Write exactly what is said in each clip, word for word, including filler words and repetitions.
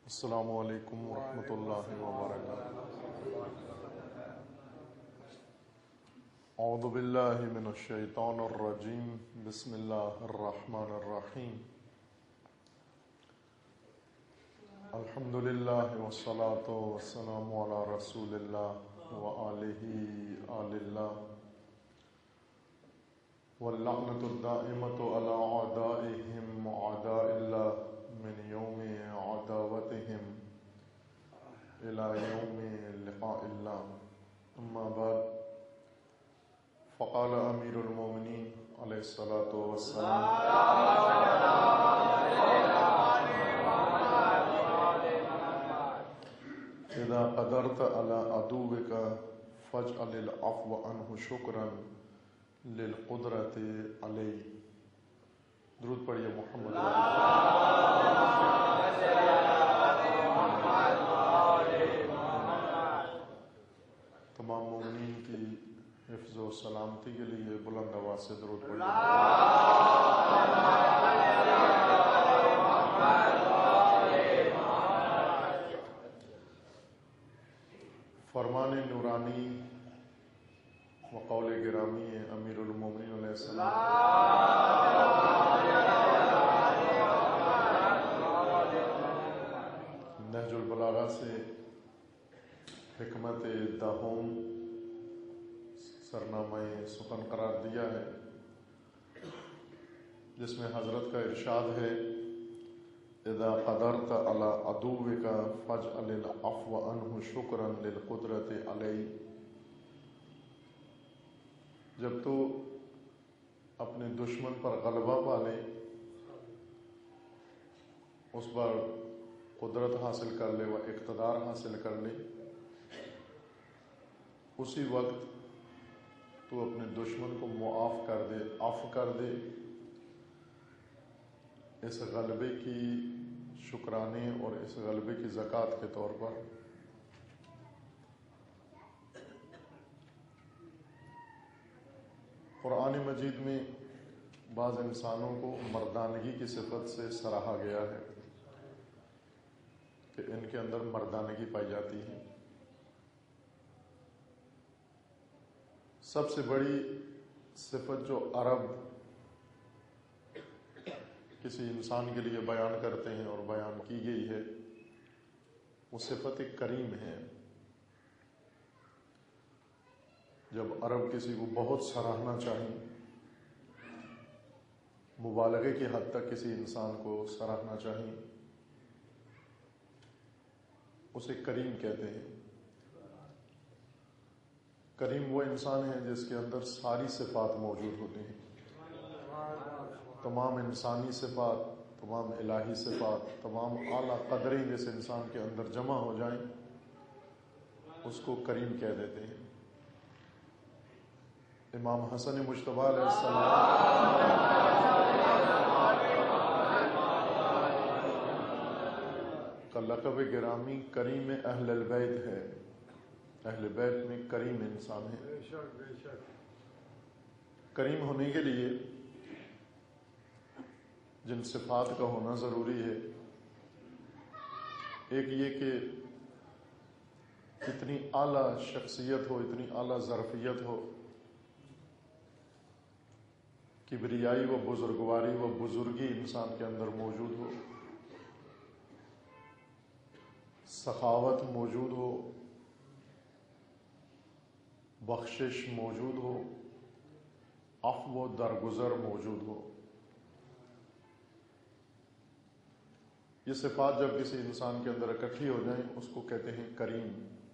السلام علیکم ورحمۃ اللہ وبرکاتہ۔ اعوذ باللہ من الشیطان الرجیم، بسم اللہ الرحمن الرحیم۔ الحمد للہ والصلاة والسلام علی رسول اللہ وآلہ آل اللہ، واللعنۃ الدائمۃ علی اعدائہم واعداء اللہ من یوم عداوتہم الی یوم لقاء اللہ، اما بعد فقال امیر المومنین علیہ الصلاۃ والسلام: اذا قدرت على عدوك فاجعل العفو عنه شکرا للقدرۃ علیہ۔ درود پڑھیے محمد۔ تمام مومنین کی حفظ و سلامتی کے لیے بلند آواز سے درود پڑھیے۔ فرمان نورانی و قول گرامی امیر المومنین علیہ السلام نہج البلاغہ سے حکمت دہوم سرنامہ سخن قرار دیا ہے، جس میں حضرت کا ارشاد ہے: اذا قدرت على عدوك فاجعل العفو عنه شکرا للقدرۃ علیہ۔ جب تو اپنے دشمن پر غلبہ پا لے، اس پر قدرت حاصل کر لے و اقتدار حاصل کر لے، اسی وقت تو اپنے دشمن کو معاف کر دے، عفو کر دے۔ اس غلبے کی شکرانے اور اس غلبے کی زکوٰۃ کے طور پر قرآن مجید میں بعض انسانوں کو مردانگی کی صفت سے سراہا گیا ہے کہ ان کے اندر مردانگی پائی جاتی ہے۔ سب سے بڑی صفت جو عرب کسی انسان کے لیے بیان کرتے ہیں اور بیان کی گئی ہے، وہ صفت کریم ہے۔ جب عرب کسی کو بہت سراہنا چاہیں، مبالغے کی حد تک کسی انسان کو سراہنا چاہیں، اسے کریم کہتے ہیں۔ کریم وہ انسان ہے جس کے اندر ساری صفات موجود ہوتی ہیں، تمام انسانی صفات، تمام الہی صفات، تمام اعلیٰ قدریں جس انسان کے اندر جمع ہو جائیں، اس کو کریم کہہ دیتے ہیں۔ امام حسن مجتبیٰ علیہ السلام کا لقب گرامی کریم اہل البیت ہے۔ اہل بیت میں کریم انسان ہے۔ کریم ہونے کے لیے جن صفات کا ہونا ضروری ہے، ایک یہ کہ اتنی اعلیٰ شخصیت ہو، اتنی اعلیٰ ظرفیت ہو، کبریائی و بزرگواری و بزرگی انسان کے اندر موجود ہو، سخاوت موجود ہو، بخشش موجود ہو، عفو و درگزر موجود ہو۔ یہ صفات جب کسی انسان کے اندر اکٹھی ہو جائیں، اس کو کہتے ہیں کریم۔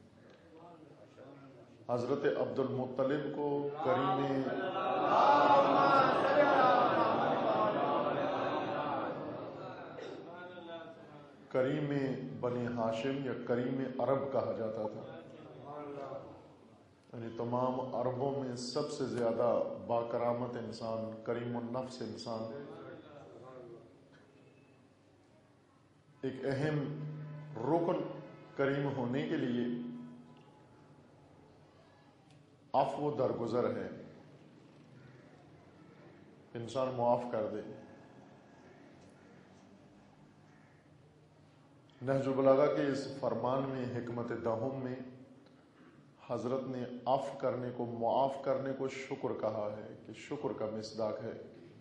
حضرت عبد المطلب کو کریم کریم بنی ہاشم یا کریم عرب کہا جاتا تھا، یعنی تمام عربوں میں سب سے زیادہ باکرامت انسان، کریم النفس انسان۔ ایک اہم رکن کریم ہونے کے لیے عفو و درگزر ہے، انسان معاف کر دے۔ نہج البلاغہ کے اس فرمان میں حکمت دہم میں حضرت نے عفو کرنے کو، معاف کرنے کو شکر کہا ہے کہ شکر کا مصداق ہے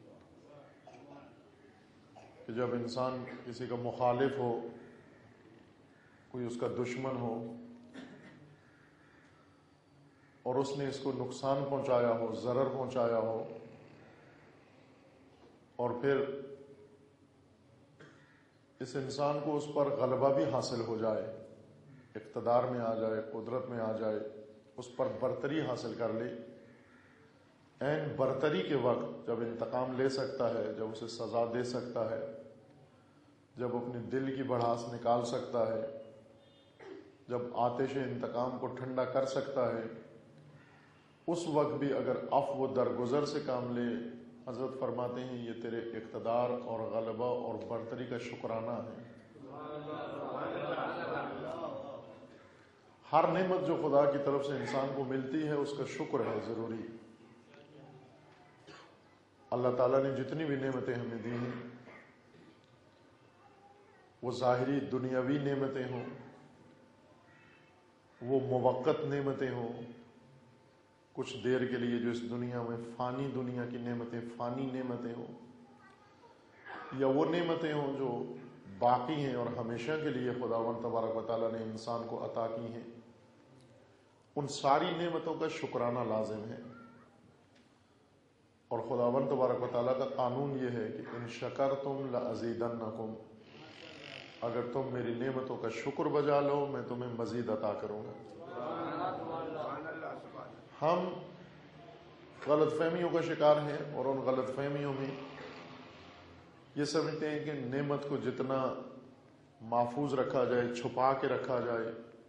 کہ جب انسان کسی کا مخالف ہو، کوئی اس کا دشمن ہو اور اس نے اس کو نقصان پہنچایا ہو، ضرر پہنچایا ہو، اور پھر اس انسان کو اس پر غلبہ بھی حاصل ہو جائے، اقتدار میں آ جائے، قدرت میں آ جائے، اس پر برتری حاصل کر لے، عین برتری کے وقت جب انتقام لے سکتا ہے، جب اسے سزا دے سکتا ہے، جب اپنے دل کی بڑھاس نکال سکتا ہے، جب آتش انتقام کو ٹھنڈا کر سکتا ہے، اس وقت بھی اگر عفو و درگزر سے کام لے، حضرت فرماتے ہیں یہ تیرے اقتدار اور غلبہ اور برتری کا شکرانہ ہے۔ ہر نعمت جو خدا کی طرف سے انسان کو ملتی ہے اس کا شکر ہے ضروری۔ اللہ تعالیٰ نے جتنی بھی نعمتیں ہمیں دی ہیں، وہ ظاہری دنیاوی نعمتیں ہوں، وہ موقت نعمتیں ہوں، کچھ دیر کے لیے جو اس دنیا میں فانی دنیا کی نعمتیں، فانی نعمتیں ہوں، یا وہ نعمتیں ہوں جو باقی ہیں اور ہمیشہ کے لیے خداوند تبارک و تعالیٰ نے انسان کو عطا کی ہیں، ان ساری نعمتوں کا شکرانہ لازم ہے۔ اور خداوند تبارک و تعالیٰ کا قانون یہ ہے کہ ان شکرتم لازیدنکم، اگر تم میری نعمتوں کا شکر بجا لو میں تمہیں مزید عطا کروں گا۔ ہم غلط فہمیوں کا شکار ہیں اور ان غلط فہمیوں میں یہ سمجھتے ہیں کہ نعمت کو جتنا محفوظ رکھا جائے، چھپا کے رکھا جائے،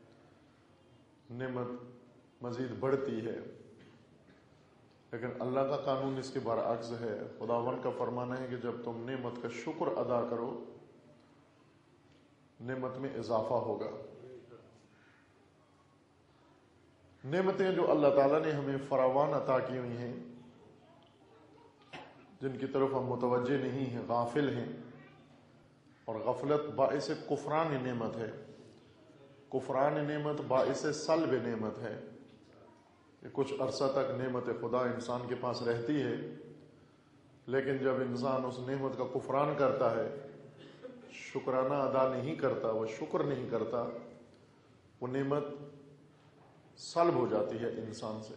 نعمت مزید بڑھتی ہے، لیکن اللہ کا قانون اس کے برعکس ہے۔ خداوند کا فرمانا ہے کہ جب تم نعمت کا شکر ادا کرو نعمت میں اضافہ ہوگا۔ نعمتیں جو اللہ تعالیٰ نے ہمیں فراوان عطا کی ہوئی ہیں، جن کی طرف ہم متوجہ نہیں ہیں، غافل ہیں، اور غفلت باعث کفران نعمت ہے، کفران نعمت باعث سلب نعمت ہے کہ کچھ عرصہ تک نعمت خدا انسان کے پاس رہتی ہے، لیکن جب انسان اس نعمت کا کفران کرتا ہے، شکرانہ ادا نہیں کرتا، وہ شکر نہیں کرتا، وہ نعمت سلب ہو جاتی ہے انسان سے۔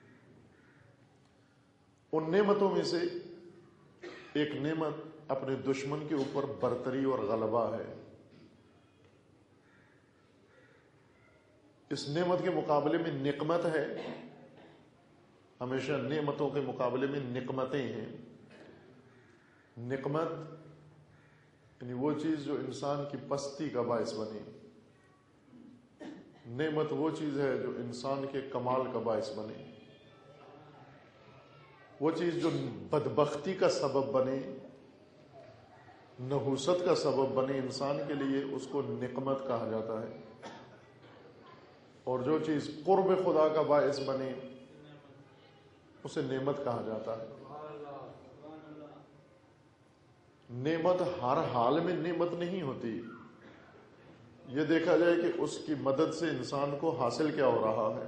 ان نعمتوں میں سے ایک نعمت اپنے دشمن کے اوپر برتری اور غلبہ ہے۔ اس نعمت کے مقابلے میں نقمت ہے، ہمیشہ نعمتوں کے مقابلے میں نقمتیں ہیں۔ نقمت یعنی وہ چیز جو انسان کی پستی کا باعث بنے، نعمت وہ چیز ہے جو انسان کے کمال کا باعث بنے، وہ چیز جو بدبختی کا سبب بنے، نحوست کا سبب بنے انسان کے لیے، اس کو نقمت کہا جاتا ہے۔ اور جو چیز قرب خدا کا باعث بنے اسے نعمت کہا جاتا ہے۔ نعمت ہر حال میں نعمت نہیں ہوتی، یہ دیکھا جائے کہ اس کی مدد سے انسان کو حاصل کیا ہو رہا ہے۔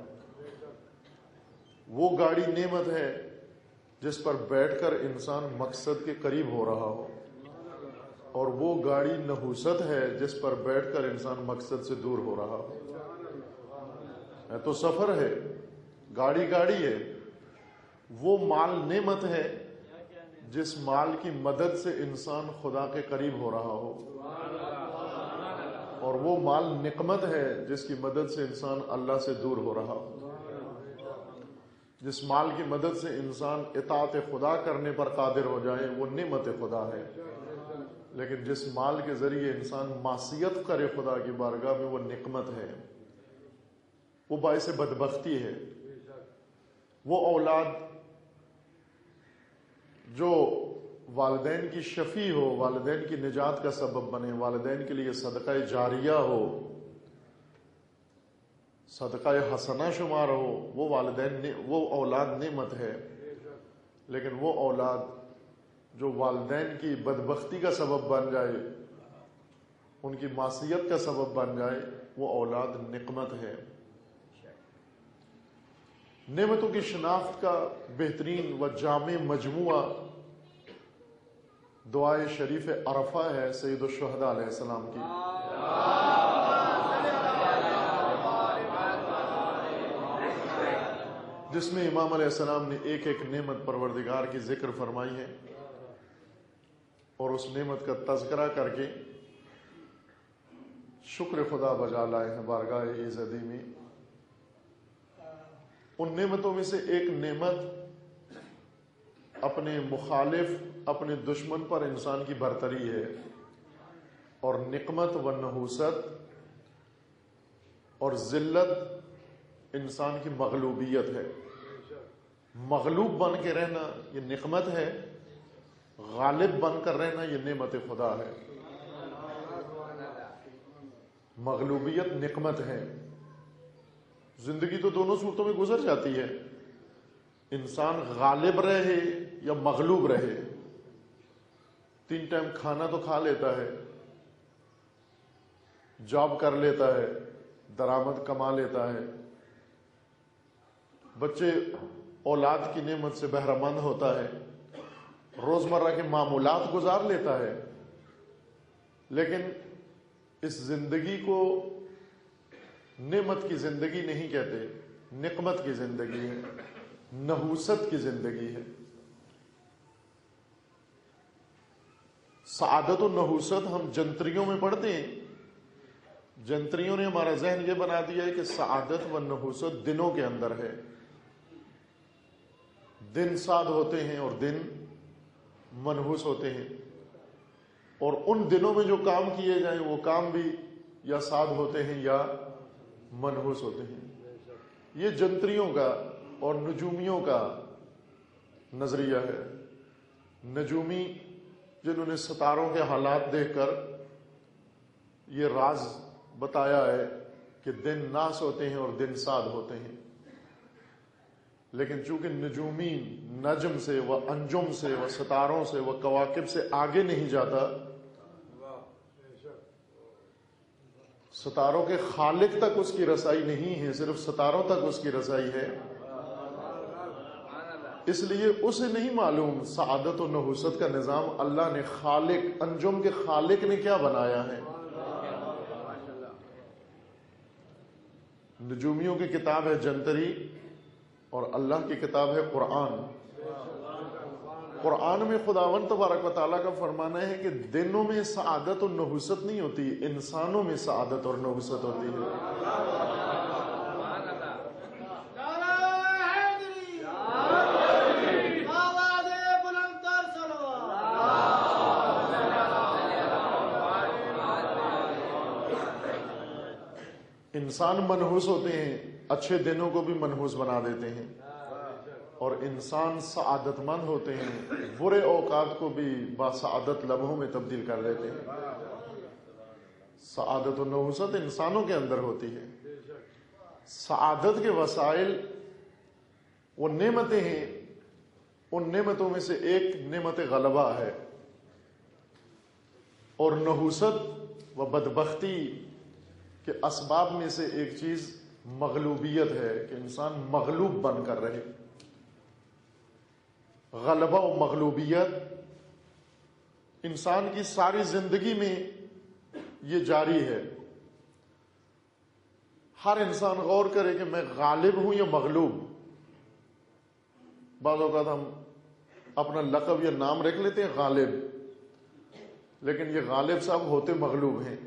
وہ گاڑی نعمت ہے جس پر بیٹھ کر انسان مقصد کے قریب ہو رہا ہو، اور وہ گاڑی نحوست ہے جس پر بیٹھ کر انسان مقصد سے دور ہو رہا ہو۔ ہے تو سفر ہے، گاڑی گاڑی ہے۔ وہ مال نعمت ہے جس مال کی مدد سے انسان خدا کے قریب ہو رہا ہو، اور وہ مال نقمت ہے جس کی مدد سے انسان اللہ سے دور ہو رہا ہو۔ جس مال کی مدد سے انسان اطاعت خدا کرنے پر قادر ہو جائے وہ نعمت خدا ہے، لیکن جس مال کے ذریعے انسان معصیت کرے خدا کی بارگاہ میں وہ نقمت ہے، وہ باعث بدبختی ہے۔ وہ اولاد جو والدین کی شفیع ہو، والدین کی نجات کا سبب بنے، والدین کے لیے صدقہ جاریہ ہو، صدقہ حسنہ شمار ہو، وہ والدین وہ اولاد نعمت ہے۔ لیکن وہ اولاد جو والدین کی بدبختی کا سبب بن جائے، ان کی معصیت کا سبب بن جائے، وہ اولاد نقمت ہے۔ نعمتوں کی شناخت کا بہترین و جامع مجموعہ دعائے شریف عرفہ ہے سید الشہداء علیہ السلام کی، جس میں امام علیہ السلام نے ایک ایک نعمت پروردگار کی ذکر فرمائی ہے اور اس نعمت کا تذکرہ کر کے شکر خدا بجا لائے ہیں بارگاہ ایزدی میں۔ ان نعمتوں میں سے ایک نعمت اپنے مخالف، اپنے دشمن پر انسان کی برتری ہے، اور نقمت و نحوست اور ذلت انسان کی مغلوبیت ہے۔ مغلوب بن کے رہنا یہ نقمت ہے، غالب بن کر رہنا یہ نعمت خدا ہے۔ مغلوبیت نقمت ہے۔ زندگی تو دونوں صورتوں میں گزر جاتی ہے، انسان غالب رہے یا مغلوب رہے، تین ٹائم کھانا تو کھا لیتا ہے، جاب کر لیتا ہے، درآمد کما لیتا ہے، بچے اولاد کی نعمت سے بہرہ مند ہوتا ہے، روزمرہ کے معمولات گزار لیتا ہے، لیکن اس زندگی کو نعمت کی زندگی نہیں کہتے، نقمت کی زندگی ہے، نحوست کی زندگی ہے۔ سعادت و نحوست ہم جنتریوں میں پڑھتے ہیں، جنتریوں نے ہمارا ذہن یہ بنا دیا ہے کہ سعادت و نحوست دنوں کے اندر ہے، دن سعد ہوتے ہیں اور دن منحوس ہوتے ہیں، اور ان دنوں میں جو کام کیے جائیں وہ کام بھی یا سعد ہوتے ہیں یا منحوس ہوتے ہیں۔ یہ جنتریوں کا اور نجومیوں کا نظریہ ہے۔ نجومی جنہوں نے ستاروں کے حالات دیکھ کر یہ راز بتایا ہے کہ دن ناس ہوتے ہیں اور دن سعد ہوتے ہیں، لیکن چونکہ نجومی نجم سے و انجم سے و ستاروں سے و کواکب سے آگے نہیں جاتا، ستاروں کے خالق تک اس کی رسائی نہیں ہے، صرف ستاروں تک اس کی رسائی ہے، اس لیے اسے نہیں معلوم سعادت و نحوست کا نظام اللہ نے، خالق انجم کے خالق نے کیا بنایا ہے۔ نجومیوں کی کتاب ہے جنتری اور اللہ کی کتاب ہے قرآن۔ قرآن میں خداوند تبارک و تعالیٰ کا فرمانا ہے کہ دنوں میں سعادت اور نحوست نہیں ہوتی، انسانوں میں سعادت اور نحوست ہوتی ہے۔ انسان منحوس ہوتے ہیں، اچھے دنوں کو بھی منحوس بنا دیتے ہیں، اور انسان سعادت مند ہوتے ہیں، برے اوقات کو بھی باسعادت لمحوں میں تبدیل کر دیتے ہیں۔ سعادت و نحوست انسانوں کے اندر ہوتی ہے۔ سعادت کے وسائل وہ نعمتیں ہیں، ان نعمتوں میں سے ایک نعمت غلبہ ہے، اور نحوست و بدبختی کے اسباب میں سے ایک چیز مغلوبیت ہے کہ انسان مغلوب بن کر رہے۔ غلبہ و مغلوبیت انسان کی ساری زندگی میں یہ جاری ہے۔ ہر انسان غور کرے کہ میں غالب ہوں یا مغلوب۔ بعض اوقات ہم اپنا لقب یا نام رکھ لیتے ہیں غالب، لیکن یہ غالب صاحب ہوتے مغلوب ہیں۔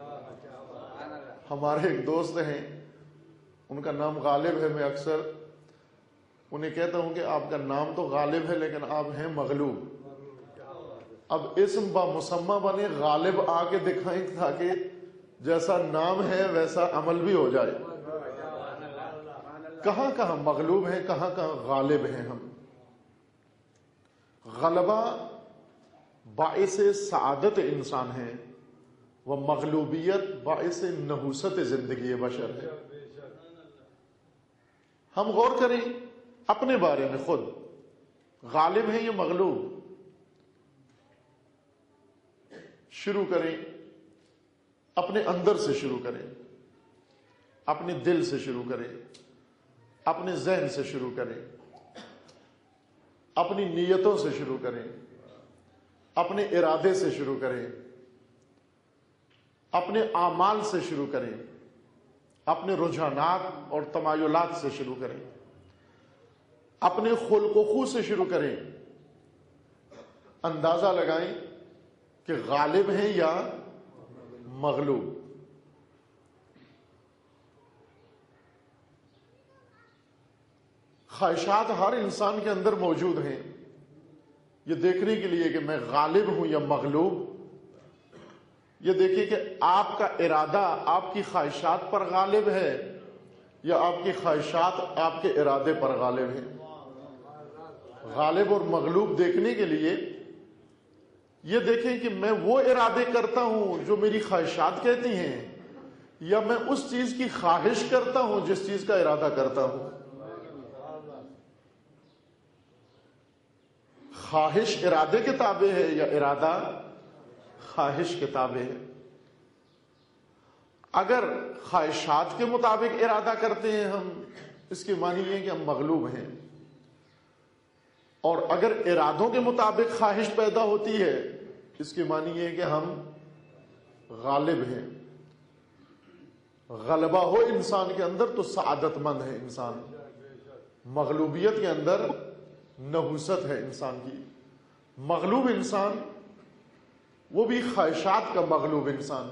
ہمارے ایک دوست ہیں، ان کا نام غالب ہے، میں اکثر انہیں کہتا ہوں کہ آپ کا نام تو غالب ہے لیکن آپ ہیں مغلوب۔ اب اسم با مسمہ بنے، غالب آ کے دکھائیں تاکہ جیسا نام ہے ویسا عمل بھی ہو جائے۔ کہاں کہاں مغلوب ہیں، کہاں کہاں غالب ہیں ہم۔ غلبہ باعث سعادت انسان ہے، وہ مغلوبیت باعث نحوست زندگی بشر ہے۔ ہم غور کریں اپنے بارے میں، خود غالب ہیں یا مغلوب؟ شروع کریں اپنے اندر سے شروع کریں، اپنے دل سے شروع کریں، اپنے ذہن سے شروع کریں، اپنی نیتوں سے شروع کریں، اپنے ارادے سے شروع کریں، اپنے اعمال سے شروع کریں، اپنے رجحانات اور تمایلات سے شروع کریں، اپنے خلق و خو سے شروع کریں، اندازہ لگائیں کہ غالب ہیں یا مغلوب۔ خواہشات ہر انسان کے اندر موجود ہیں، یہ دیکھنے کے لیے کہ میں غالب ہوں یا مغلوب، یہ دیکھیں کہ آپ کا ارادہ آپ کی خواہشات پر غالب ہے یا آپ کی خواہشات آپ کے ارادے پر غالب ہیں۔ غالب اور مغلوب دیکھنے کے لیے یہ دیکھیں کہ میں وہ ارادے کرتا ہوں جو میری خواہشات کہتی ہیں یا میں اس چیز کی خواہش کرتا ہوں جس چیز کا ارادہ کرتا ہوں۔ خواہش ارادے کے تابع ہے یا ارادہ خواہش کے تابع ہے؟ اگر خواہشات کے مطابق ارادہ کرتے ہیں ہم، اس کے معنی یہ ہے کہ ہم مغلوب ہیں، اور اگر ارادوں کے مطابق خواہش پیدا ہوتی ہے اس کے معنی یہ ہے کہ ہم غالب ہیں۔ غلبہ ہو انسان کے اندر تو سعادت مند ہے انسان، مغلوبیت کے اندر نحوست ہے انسان کی۔ مغلوب انسان وہ بھی خواہشات کا مغلوب انسان،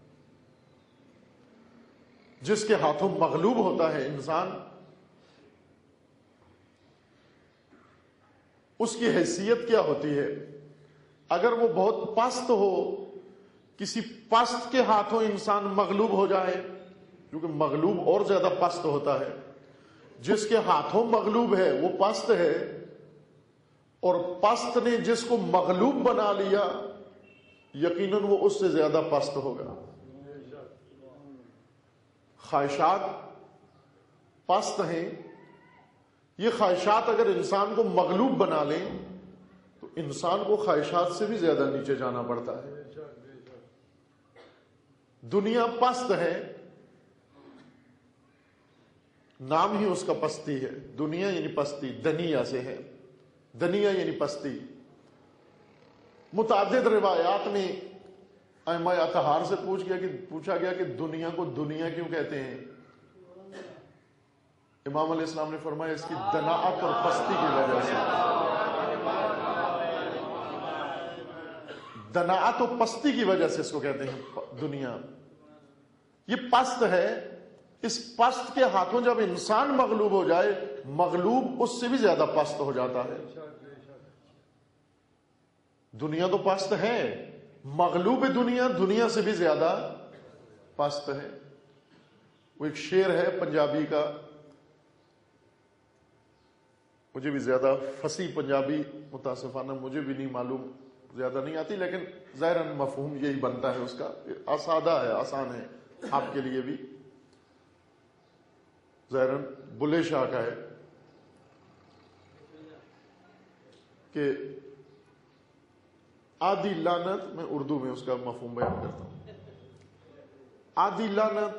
جس کے ہاتھوں مغلوب ہوتا ہے انسان، اس کی حیثیت کیا ہوتی ہے؟ اگر وہ بہت پست ہو، کسی پست کے ہاتھوں انسان مغلوب ہو جائے، کیونکہ مغلوب اور زیادہ پست ہوتا ہے، جس کے ہاتھوں مغلوب ہے وہ پست ہے، اور پست نے جس کو مغلوب بنا لیا یقیناً وہ اس سے زیادہ پست ہوگا۔ خواہشات پست ہیں، یہ خواہشات اگر انسان کو مغلوب بنا لیں تو انسان کو خواہشات سے بھی زیادہ نیچے جانا پڑتا ہے۔ دنیا پست ہے، نام ہی اس کا پستی ہے، دنیا یعنی پستی، دنیا سے ہے، دنیا یعنی پستی۔ متعدد روایات میں ائمہ اطہار سے پوچھ گیا کہ پوچھا گیا کہ دنیا کو دنیا کیوں کہتے ہیں؟ امام علیہ السلام نے فرمایا اس کی دناعت اور پستی کی وجہ سے۔ دناعت و پستی کی وجہ سے اس کو کہتے ہیں دنیا۔ یہ پست ہے، اس پست کے ہاتھوں جب انسان مغلوب ہو جائے، مغلوب اس سے بھی زیادہ پست ہو جاتا ہے۔ دنیا تو پست ہے، مغلوب دنیا دنیا سے بھی زیادہ پست ہے۔ وہ ایک شعر ہے پنجابی کا، مجھے بھی زیادہ فصیح پنجابی متاسفانہ مجھے بھی نہیں معلوم، زیادہ نہیں آتی، لیکن ظاہراً مفہوم یہی بنتا ہے اس کا، آسادہ ہے، آسان ہے آپ کے لیے بھی، ظاہراً بلے شاہ کا ہے کہ آدھی لعنت، میں اردو میں اس کا مفہوم بیان کرتا ہوں، آدھی لعنت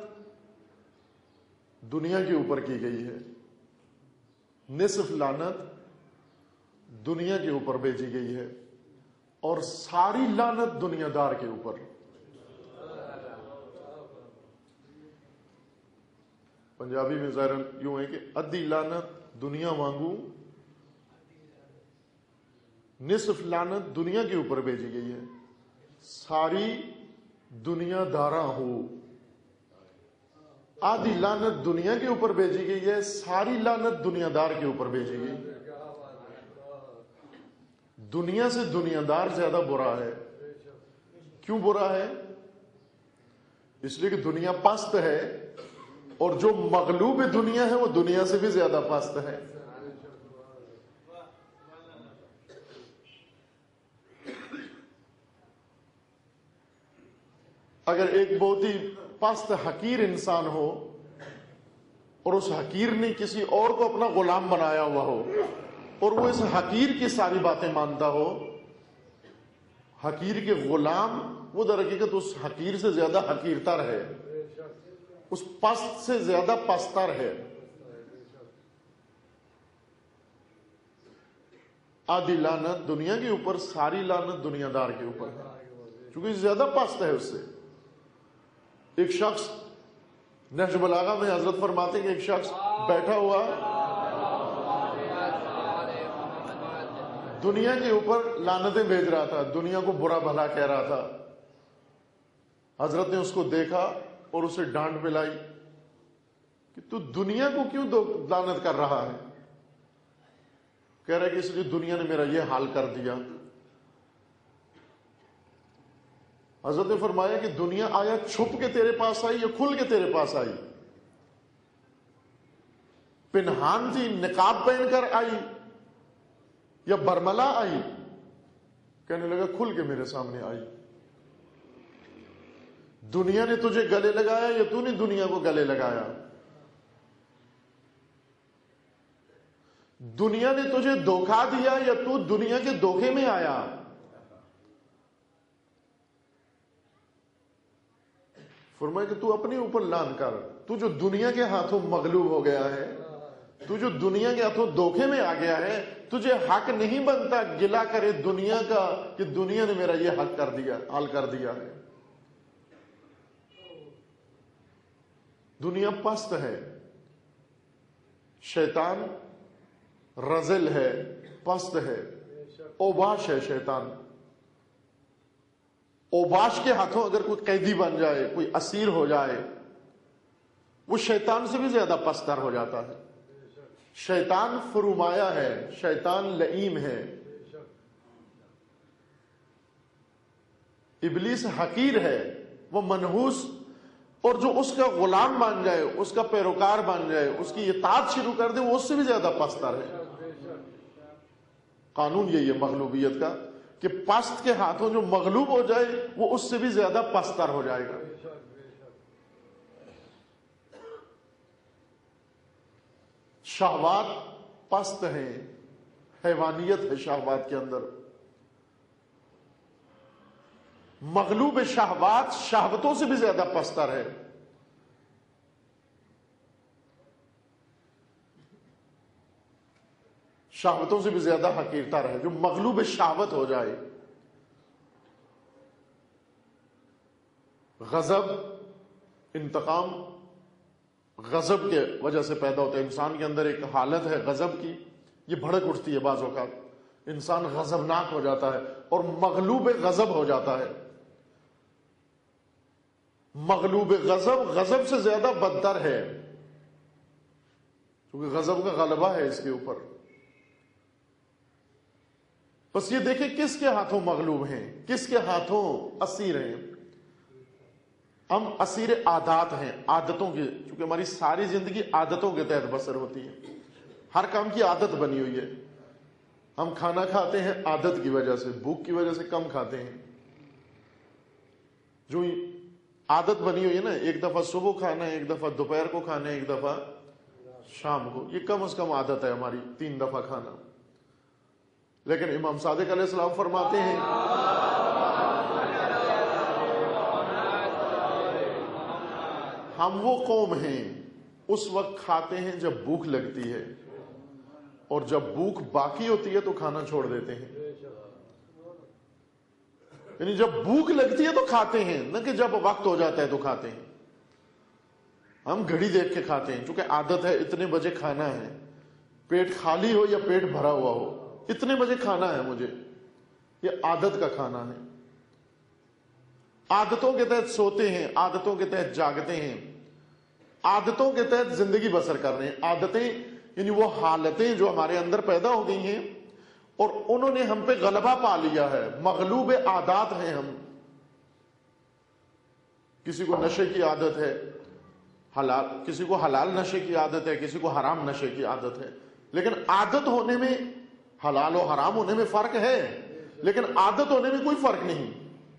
دنیا کے اوپر کی گئی ہے، نصف لعنت دنیا کے اوپر بھیجی گئی ہے، اور ساری لعنت دنیا دار کے اوپر۔ پنجابی میں ظاہراً یوں ہے کہ ادھی لعنت دنیا وانگو، نصف لعنت دنیا کے اوپر بھیجی گئی ہے، ساری دنیا داراں ہو۔ آدھی لعنت دنیا کے اوپر بھیجی گئی ہے، ساری لعنت دنیا دار کے اوپر بھیجی گئی۔ دنیا سے دنیا دار زیادہ برا ہے۔ کیوں برا ہے؟ اس لیے کہ دنیا پست ہے، اور جو مغلوب دنیا ہے وہ دنیا سے بھی زیادہ پست ہے۔ اگر ایک بہت ہی پست حقیر انسان ہو اور اس حقیر نے کسی اور کو اپنا غلام بنایا ہوا ہو اور وہ اس حقیر کی ساری باتیں مانتا ہو، حقیر کے غلام وہ در حقیقت اس حقیر سے زیادہ حقیر تر ہے، اس پست سے زیادہ پستر ہے. آدھی لعنت دنیا کے اوپر، ساری لعنت دنیا دار کے اوپر ہے، چونکہ زیادہ پست ہے اس سے. ایک شخص نہج بلاغہ میں حضرت فرماتے ہیں کہ ایک شخص بیٹھا ہوا دنیا کے اوپر لعنتیں بھیج رہا تھا، دنیا کو برا بھلا کہہ رہا تھا. حضرت نے اس کو دیکھا اور اسے ڈانٹ پلائی کہ تو دنیا کو کیوں لعنت کر رہا ہے؟ کہہ رہا ہے کہ اس لیے دنیا نے میرا یہ حال کر دیا. حضرت نے فرمایا کہ دنیا آیا چھپ کے تیرے پاس آئی یا کھل کے تیرے پاس آئی؟ پنہان تھی، نقاب پہن کر آئی یا برملا آئی؟ کہنے لگا کھل کے میرے سامنے آئی. دنیا نے تجھے گلے لگایا یا تو نے دنیا کو گلے لگایا؟ دنیا نے تجھے دھوکا دیا یا تو دنیا کے دھوکے میں آیا؟ فرمایا کہ تو اپنے اوپر لان کر، تو جو دنیا کے ہاتھوں مغلوب ہو گیا ہے، تو جو دنیا کے ہاتھوں دھوکے میں آ گیا ہے، تجھے حق نہیں بنتا گلا کرے دنیا کا کہ دنیا نے میرا یہ حق کر دیا، حل کر دیا ہے. دنیا پست ہے، شیطان رذل ہے، پست ہے، اوباش ہے. شیطان اوباش کے ہاتھوں اگر کوئی قیدی بن جائے، کوئی اسیر ہو جائے، وہ شیطان سے بھی زیادہ پستر ہو جاتا ہے. شیطان فرومایا ہے، شیطان لئیم ہے. ابلیس حقیر ہے، وہ منحوس، اور جو اس کا غلام بن جائے، اس کا پیروکار بن جائے، اس کی اطاعت شروع کر دے، وہ اس سے بھی زیادہ پستر ہے. قانون یہی ہے مغلوبیت کا کہ پست کے ہاتھوں جو مغلوب ہو جائے وہ اس سے بھی زیادہ پستر ہو جائے گا. شہوات پست ہیں، حیوانیت ہے شہوات کے اندر. مغلوب شہوات شہوتوں سے بھی زیادہ پستر ہے. شہوتوں سے بھی زیادہ حقیرتر ہے. جو مغلوب شہوت ہو جائے، غضب، انتقام غضب کے وجہ سے پیدا ہوتا ہے. انسان کے اندر ایک حالت ہے غضب کی، یہ بھڑک اٹھتی ہے، بعض اوقات انسان غضبناک ہو جاتا ہے اور مغلوب غضب ہو جاتا ہے. مغلوب غضب غضب سے زیادہ بدتر ہے، کیونکہ غضب کا غلبہ ہے اس کے اوپر. بس یہ دیکھیں کس کے ہاتھوں مغلوب ہیں، کس کے ہاتھوں اسیر ہیں. ہم اسیر عادات ہیں، عادتوں کی، چونکہ ہماری ساری زندگی عادتوں کے تحت بسر ہوتی ہے. ہر کام کی عادت بنی ہوئی ہے. ہم کھانا کھاتے ہیں عادت کی وجہ سے، بھوک کی وجہ سے کم کھاتے ہیں. جو عادت بنی ہوئی ہے نا، ایک دفعہ صبح کھانا ہے، ایک دفعہ دوپہر کو کھانا ہے، ایک دفعہ شام کو، یہ کم از کم عادت ہے ہماری، تین دفعہ کھانا. لیکن امام صادق علیہ السلام فرماتے ہیں ہم وہ قوم ہیں اس وقت کھاتے ہیں جب بھوک لگتی ہے، اور جب بھوک باقی ہوتی ہے تو کھانا چھوڑ دیتے ہیں. یعنی جب بھوک لگتی ہے تو کھاتے ہیں، نہ کہ جب وقت ہو جاتا ہے تو کھاتے ہیں. ہم گھڑی دیکھ کے کھاتے ہیں، چونکہ عادت ہے اتنے بجے کھانا ہے، پیٹ خالی ہو یا پیٹ بھرا ہوا ہو، اتنے بجے کھانا ہے مجھے. یہ عادت کا کھانا ہے. عادتوں کے تحت سوتے ہیں، عادتوں کے تحت جاگتے ہیں، عادتوں کے تحت زندگی بسر کر رہے ہیں. عادتیں یعنی وہ حالتیں جو ہمارے اندر پیدا ہو گئی ہیں اور انہوں نے ہم پہ غلبہ پا لیا ہے. مغلوب عادات ہیں ہم. کسی کو نشے کی عادت ہے، حلال، کسی کو حلال نشے کی عادت ہے، کسی کو حرام نشے کی عادت ہے. لیکن عادت ہونے میں، حلال و حرام ہونے میں فرق ہے، لیکن عادت ہونے میں کوئی فرق نہیں.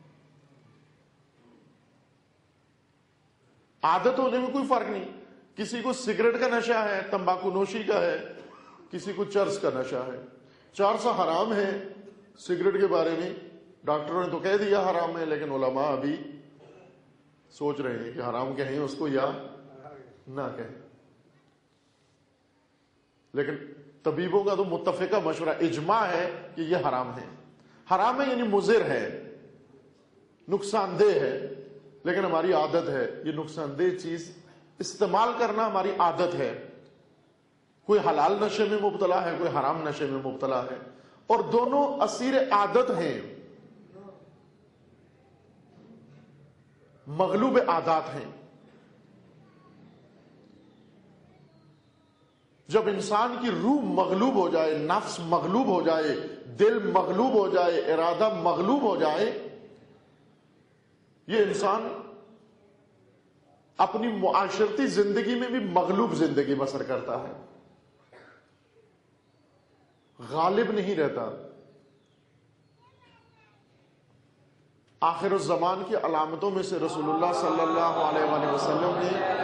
عادت ہونے میں کوئی فرق نہیں. کسی کو سگریٹ کا نشہ ہے، تمباکو نوشی کا ہے، کسی کو چرس کا نشہ ہے. چرس حرام ہے سگریٹ کے بارے میں، ڈاکٹروں نے تو کہہ دیا حرام ہے، لیکن علماء ابھی سوچ رہے ہیں کہ حرام کہیں اس کو یا نہ کہیں. لیکن طبیبوں کا تو متفقہ مشورہ اجماع ہے کہ یہ حرام ہے. حرام ہے یعنی مضر ہے، نقصان دہ ہے، لیکن ہماری عادت ہے یہ نقصان دہ چیز استعمال کرنا، ہماری عادت ہے. کوئی حلال نشے میں مبتلا ہے، کوئی حرام نشے میں مبتلا ہے، اور دونوں اسیر عادت ہیں، مغلوب عادات ہیں. جب انسان کی روح مغلوب ہو جائے، نفس مغلوب ہو جائے، دل مغلوب ہو جائے، ارادہ مغلوب ہو جائے، یہ انسان اپنی معاشرتی زندگی میں بھی مغلوب زندگی بسر کرتا ہے، غالب نہیں رہتا. آخر الزمان کی علامتوں میں سے رسول اللہ صلی اللہ علیہ وآلہ وسلم نے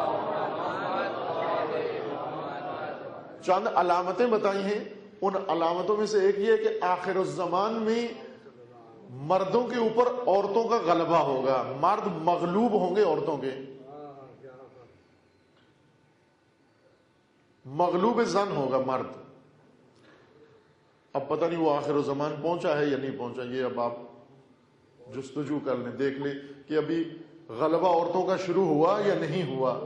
چند علامتیں بتائی ہیں. ان علامتوں میں سے ایک یہ ہے کہ آخر الزمان میں مردوں کے اوپر عورتوں کا غلبہ ہوگا، مرد مغلوب ہوں گے عورتوں کے، مغلوب زن ہوگا مرد. اب پتہ نہیں وہ آخر الزمان پہنچا ہے یا نہیں پہنچا، یہ اب آپ جستجو کر لیں، دیکھ لیں کہ ابھی غلبہ عورتوں کا شروع ہوا یا نہیں ہوا.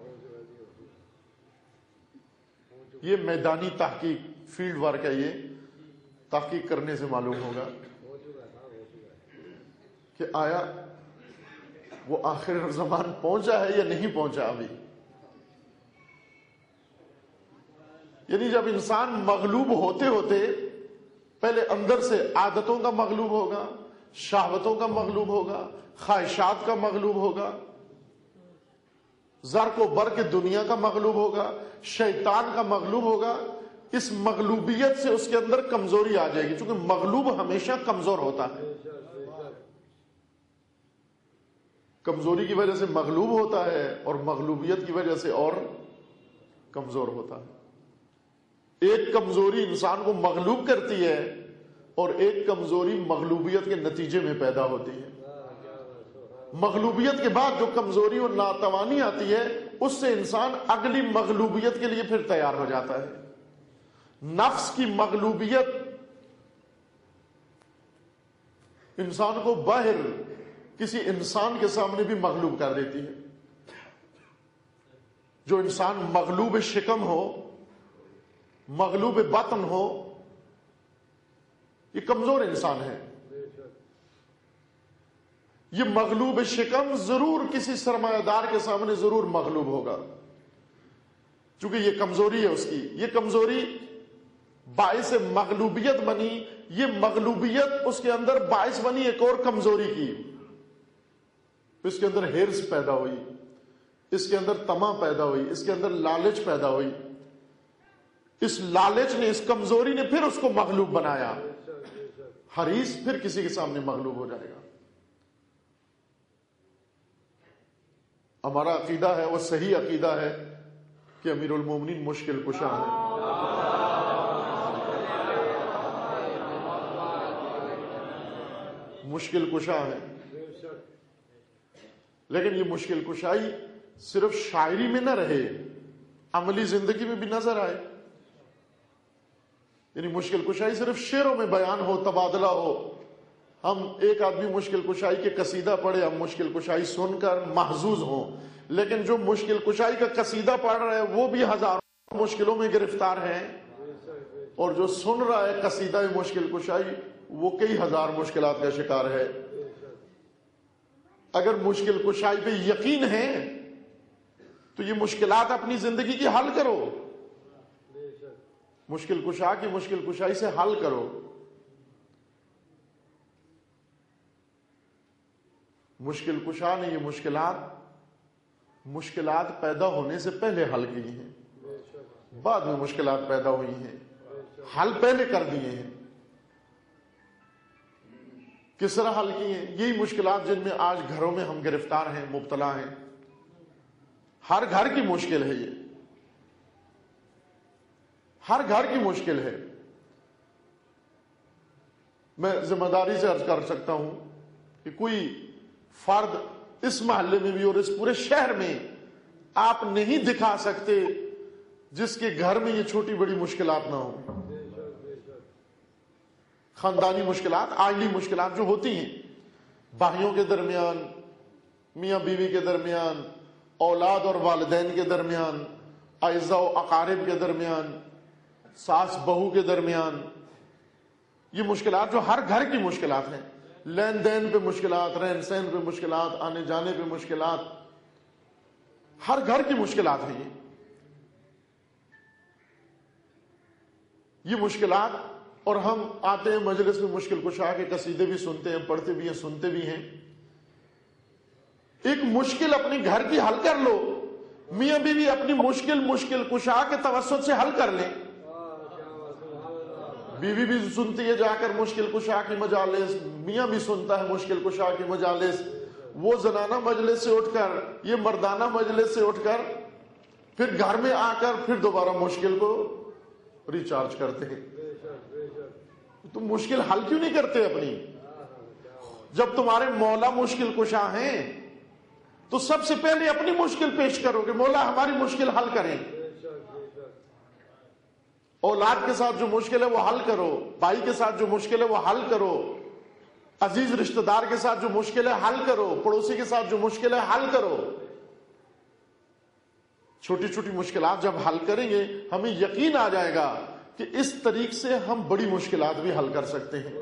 یہ میدانی تحقیق، فیلڈ ورک ہے، یہ تحقیق کرنے سے معلوم ہوگا کہ آیا وہ آخر زمان پہنچا ہے یا نہیں پہنچا ابھی. یعنی جب انسان مغلوب ہوتے ہوتے پہلے اندر سے عادتوں کا مغلوب ہوگا، شہوتوں کا مغلوب ہوگا، خواہشات کا مغلوب ہوگا، زر کو بر کے دنیا کا مغلوب ہوگا، شیطان کا مغلوب ہوگا. اس مغلوبیت سے اس کے اندر کمزوری آ جائے گی، چونکہ مغلوب ہمیشہ کمزور ہوتا ہے، کمزوری کی وجہ سے مغلوب ہوتا ہے اور مغلوبیت کی وجہ سے اور کمزور ہوتا ہے. ایک کمزوری انسان کو مغلوب کرتی ہے اور ایک کمزوری مغلوبیت کے نتیجے میں پیدا ہوتی ہے. مغلوبیت کے بعد جو کمزوری اور ناتوانی آتی ہے اس سے انسان اگلی مغلوبیت کے لیے پھر تیار ہو جاتا ہے. نفس کی مغلوبیت انسان کو باہر کسی انسان کے سامنے بھی مغلوب کر دیتی ہے. جو انسان مغلوب شکم ہو، مغلوب بطن ہو، یہ کمزور انسان ہے. یہ مغلوب شکم ضرور کسی سرمایہ دار کے سامنے ضرور مغلوب ہوگا، چونکہ یہ کمزوری ہے اس کی. یہ کمزوری باعث مغلوبیت بنی، یہ مغلوبیت اس کے اندر باعث بنی ایک اور کمزوری کی. اس کے اندر ہرس پیدا ہوئی، اس کے اندر طمع پیدا ہوئی، اس کے اندر لالچ پیدا ہوئی. اس لالچ نے، اس کمزوری نے پھر اس کو مغلوب بنایا. حریص پھر کسی کے سامنے مغلوب ہو جائے گا. ہمارا عقیدہ ہے، وہ صحیح عقیدہ ہے کہ امیر المومنین مشکل کشا ہے. مشکل کشا ہے، لیکن یہ مشکل کشائی صرف شاعری میں نہ رہے، عملی زندگی میں بھی نظر آئے. یعنی مشکل کشائی صرف شعروں میں بیان ہو، تبادلہ ہو. ہم ایک آدمی مشکل کشائی کے قصیدہ پڑھے، ہم مشکل کشائی سن کر محظوظ ہوں، لیکن جو مشکل کشائی کا قصیدہ پڑھ رہا ہے وہ بھی ہزاروں مشکلوں میں گرفتار ہے، اور جو سن رہا ہے قصیدہ مشکل کشائی وہ کئی ہزار مشکلات کا شکار ہے. اگر مشکل کشائی پہ یقین ہے تو یہ مشکلات اپنی زندگی کی حل کرو، مشکل کشا کی مشکل کشائی سے حل کرو. مشکل کشا نے یہ مشکلات مشکلات پیدا ہونے سے پہلے حل کی ہیں، بعد میں مشکلات پیدا ہوئی ہیں، حل پہلے کر دیے ہیں. کس طرح حل کی ہیں؟ یہی مشکلات جن میں آج گھروں میں ہم گرفتار ہیں، مبتلا ہیں. ہر گھر کی مشکل ہے، یہ ہر گھر کی مشکل ہے. میں ذمہ داری سے عرض کر سکتا ہوں کہ کوئی فرد اس محلے میں بھی اور اس پورے شہر میں آپ نہیں دکھا سکتے جس کے گھر میں یہ چھوٹی بڑی مشکلات نہ ہوں. خاندانی مشکلات، عائلی مشکلات جو ہوتی ہیں بھائیوں کے درمیان، میاں بیوی کے درمیان، اولاد اور والدین کے درمیان، اعزاء و اقارب کے درمیان، ساس بہو کے درمیان، یہ مشکلات جو ہر گھر کی مشکلات ہیں. لین دین پہ مشکلات، رہن سہن پہ مشکلات، آنے جانے پہ مشکلات، ہر گھر کی مشکلات ہیں. یہ یہ مشکلات، اور ہم آتے ہیں مجلس میں مشکل کشا کے قصیدے بھی سنتے ہیں، پڑھتے بھی ہیں، سنتے بھی ہیں. ایک مشکل اپنی گھر کی حل کر لو، میاں بیوی اپنی مشکل مشکل کشا کے توسط سے حل کر لیں. بیوی بھی سنتی ہے جا کر مشکل کشا کی مجالس، میاں بھی سنتا ہے مشکل کشا کی مجالس. وہ زنانہ مجلس سے اٹھ کر، یہ مردانہ مجلس سے اٹھ کر پھر گھر میں آ کر پھر دوبارہ مشکل کو ریچارج کرتے ہیں. تم مشکل حل کیوں نہیں کرتے اپنی؟ جب تمہارے مولا مشکل کشا ہیں تو سب سے پہلے اپنی مشکل پیش کرو کہ مولا ہماری مشکل حل کریں. اولاد کے ساتھ جو مشکل ہے وہ حل کرو، بھائی کے ساتھ جو مشکل ہے وہ حل کرو، عزیز رشتہ دار کے ساتھ جو مشکل ہے حل کرو، پڑوسی کے ساتھ جو مشکل ہے حل کرو. چھوٹی چھوٹی مشکلات جب حل کریں گے ہمیں یقین آ جائے گا کہ اس طریق سے ہم بڑی مشکلات بھی حل کر سکتے ہیں.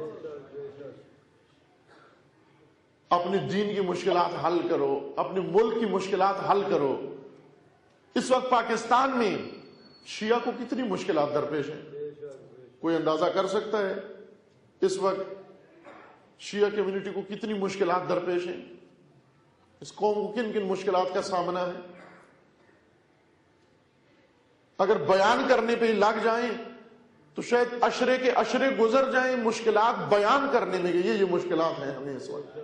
اپنے دین کی مشکلات حل کرو، اپنے ملک کی مشکلات حل کرو. اس وقت پاکستان میں شیعہ کو کتنی مشکلات درپیش ہیں، کوئی اندازہ کر سکتا ہے؟ اس وقت شیعہ کمیونٹی کو کتنی مشکلات درپیش ہیں، اس قوم کو کن کن مشکلات کا سامنا ہے. اگر بیان کرنے پہ لگ جائیں تو شاید عشرے کے عشرے گزر جائیں مشکلات بیان کرنے میں. یہ یہ مشکلات ہیں ہمیں اس وقت.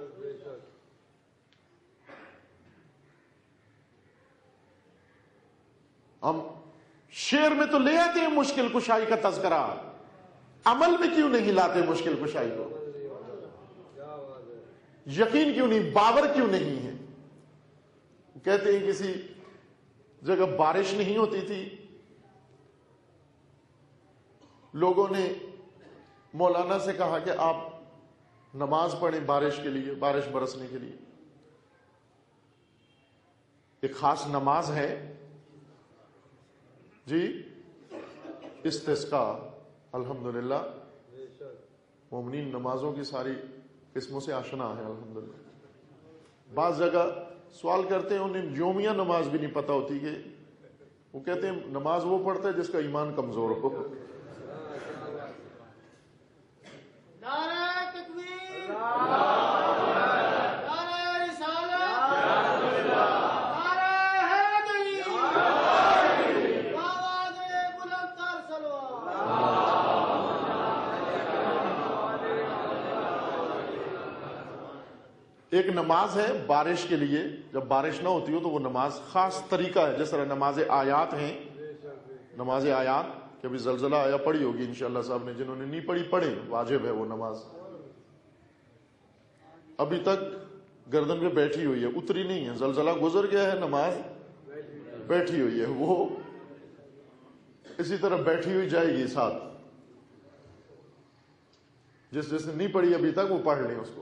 ہم شعر میں تو لے آتے ہیں مشکل کشائی کا تذکرہ، عمل میں کیوں نہیں لاتے مشکل کشائی کو؟ یقین کیوں نہیں، باور کیوں نہیں ہے؟ کہتے ہیں کسی جگہ بارش نہیں ہوتی تھی، لوگوں نے مولانا سے کہا کہ آپ نماز پڑھیں بارش کے لیے، بارش برسنے کے لیے. ایک خاص نماز ہے جی، استسقاء. الحمدللہ مومنین نمازوں کی ساری قسموں سے آشنا ہے الحمدللہ. بعض جگہ سوال کرتے ہیں انہیں یومیہ نماز بھی نہیں پتہ ہوتی، کہ وہ کہتے ہیں نماز وہ پڑھتا ہے جس کا ایمان کمزور ہو. ایک نماز ہے بارش کے لیے، جب بارش نہ ہوتی ہو تو وہ نماز خاص طریقہ ہے. جس طرح نماز آیات ہیں، نماز آیات کہ ابھی زلزلہ آیا پڑھی ہوگی انشاءاللہ صاحب نے، جنہوں نے نہیں پڑھی پڑھیں، واجب ہے وہ نماز. ابھی تک گردن پہ بیٹھی ہوئی ہے، اتری نہیں ہے. زلزلہ گزر گیا ہے، نماز بیٹھی ہوئی ہے، وہ اسی طرح بیٹھی ہوئی جائے گی ساتھ. جس جس نے نہیں پڑھی ابھی تک وہ پڑھ لیں اس کو.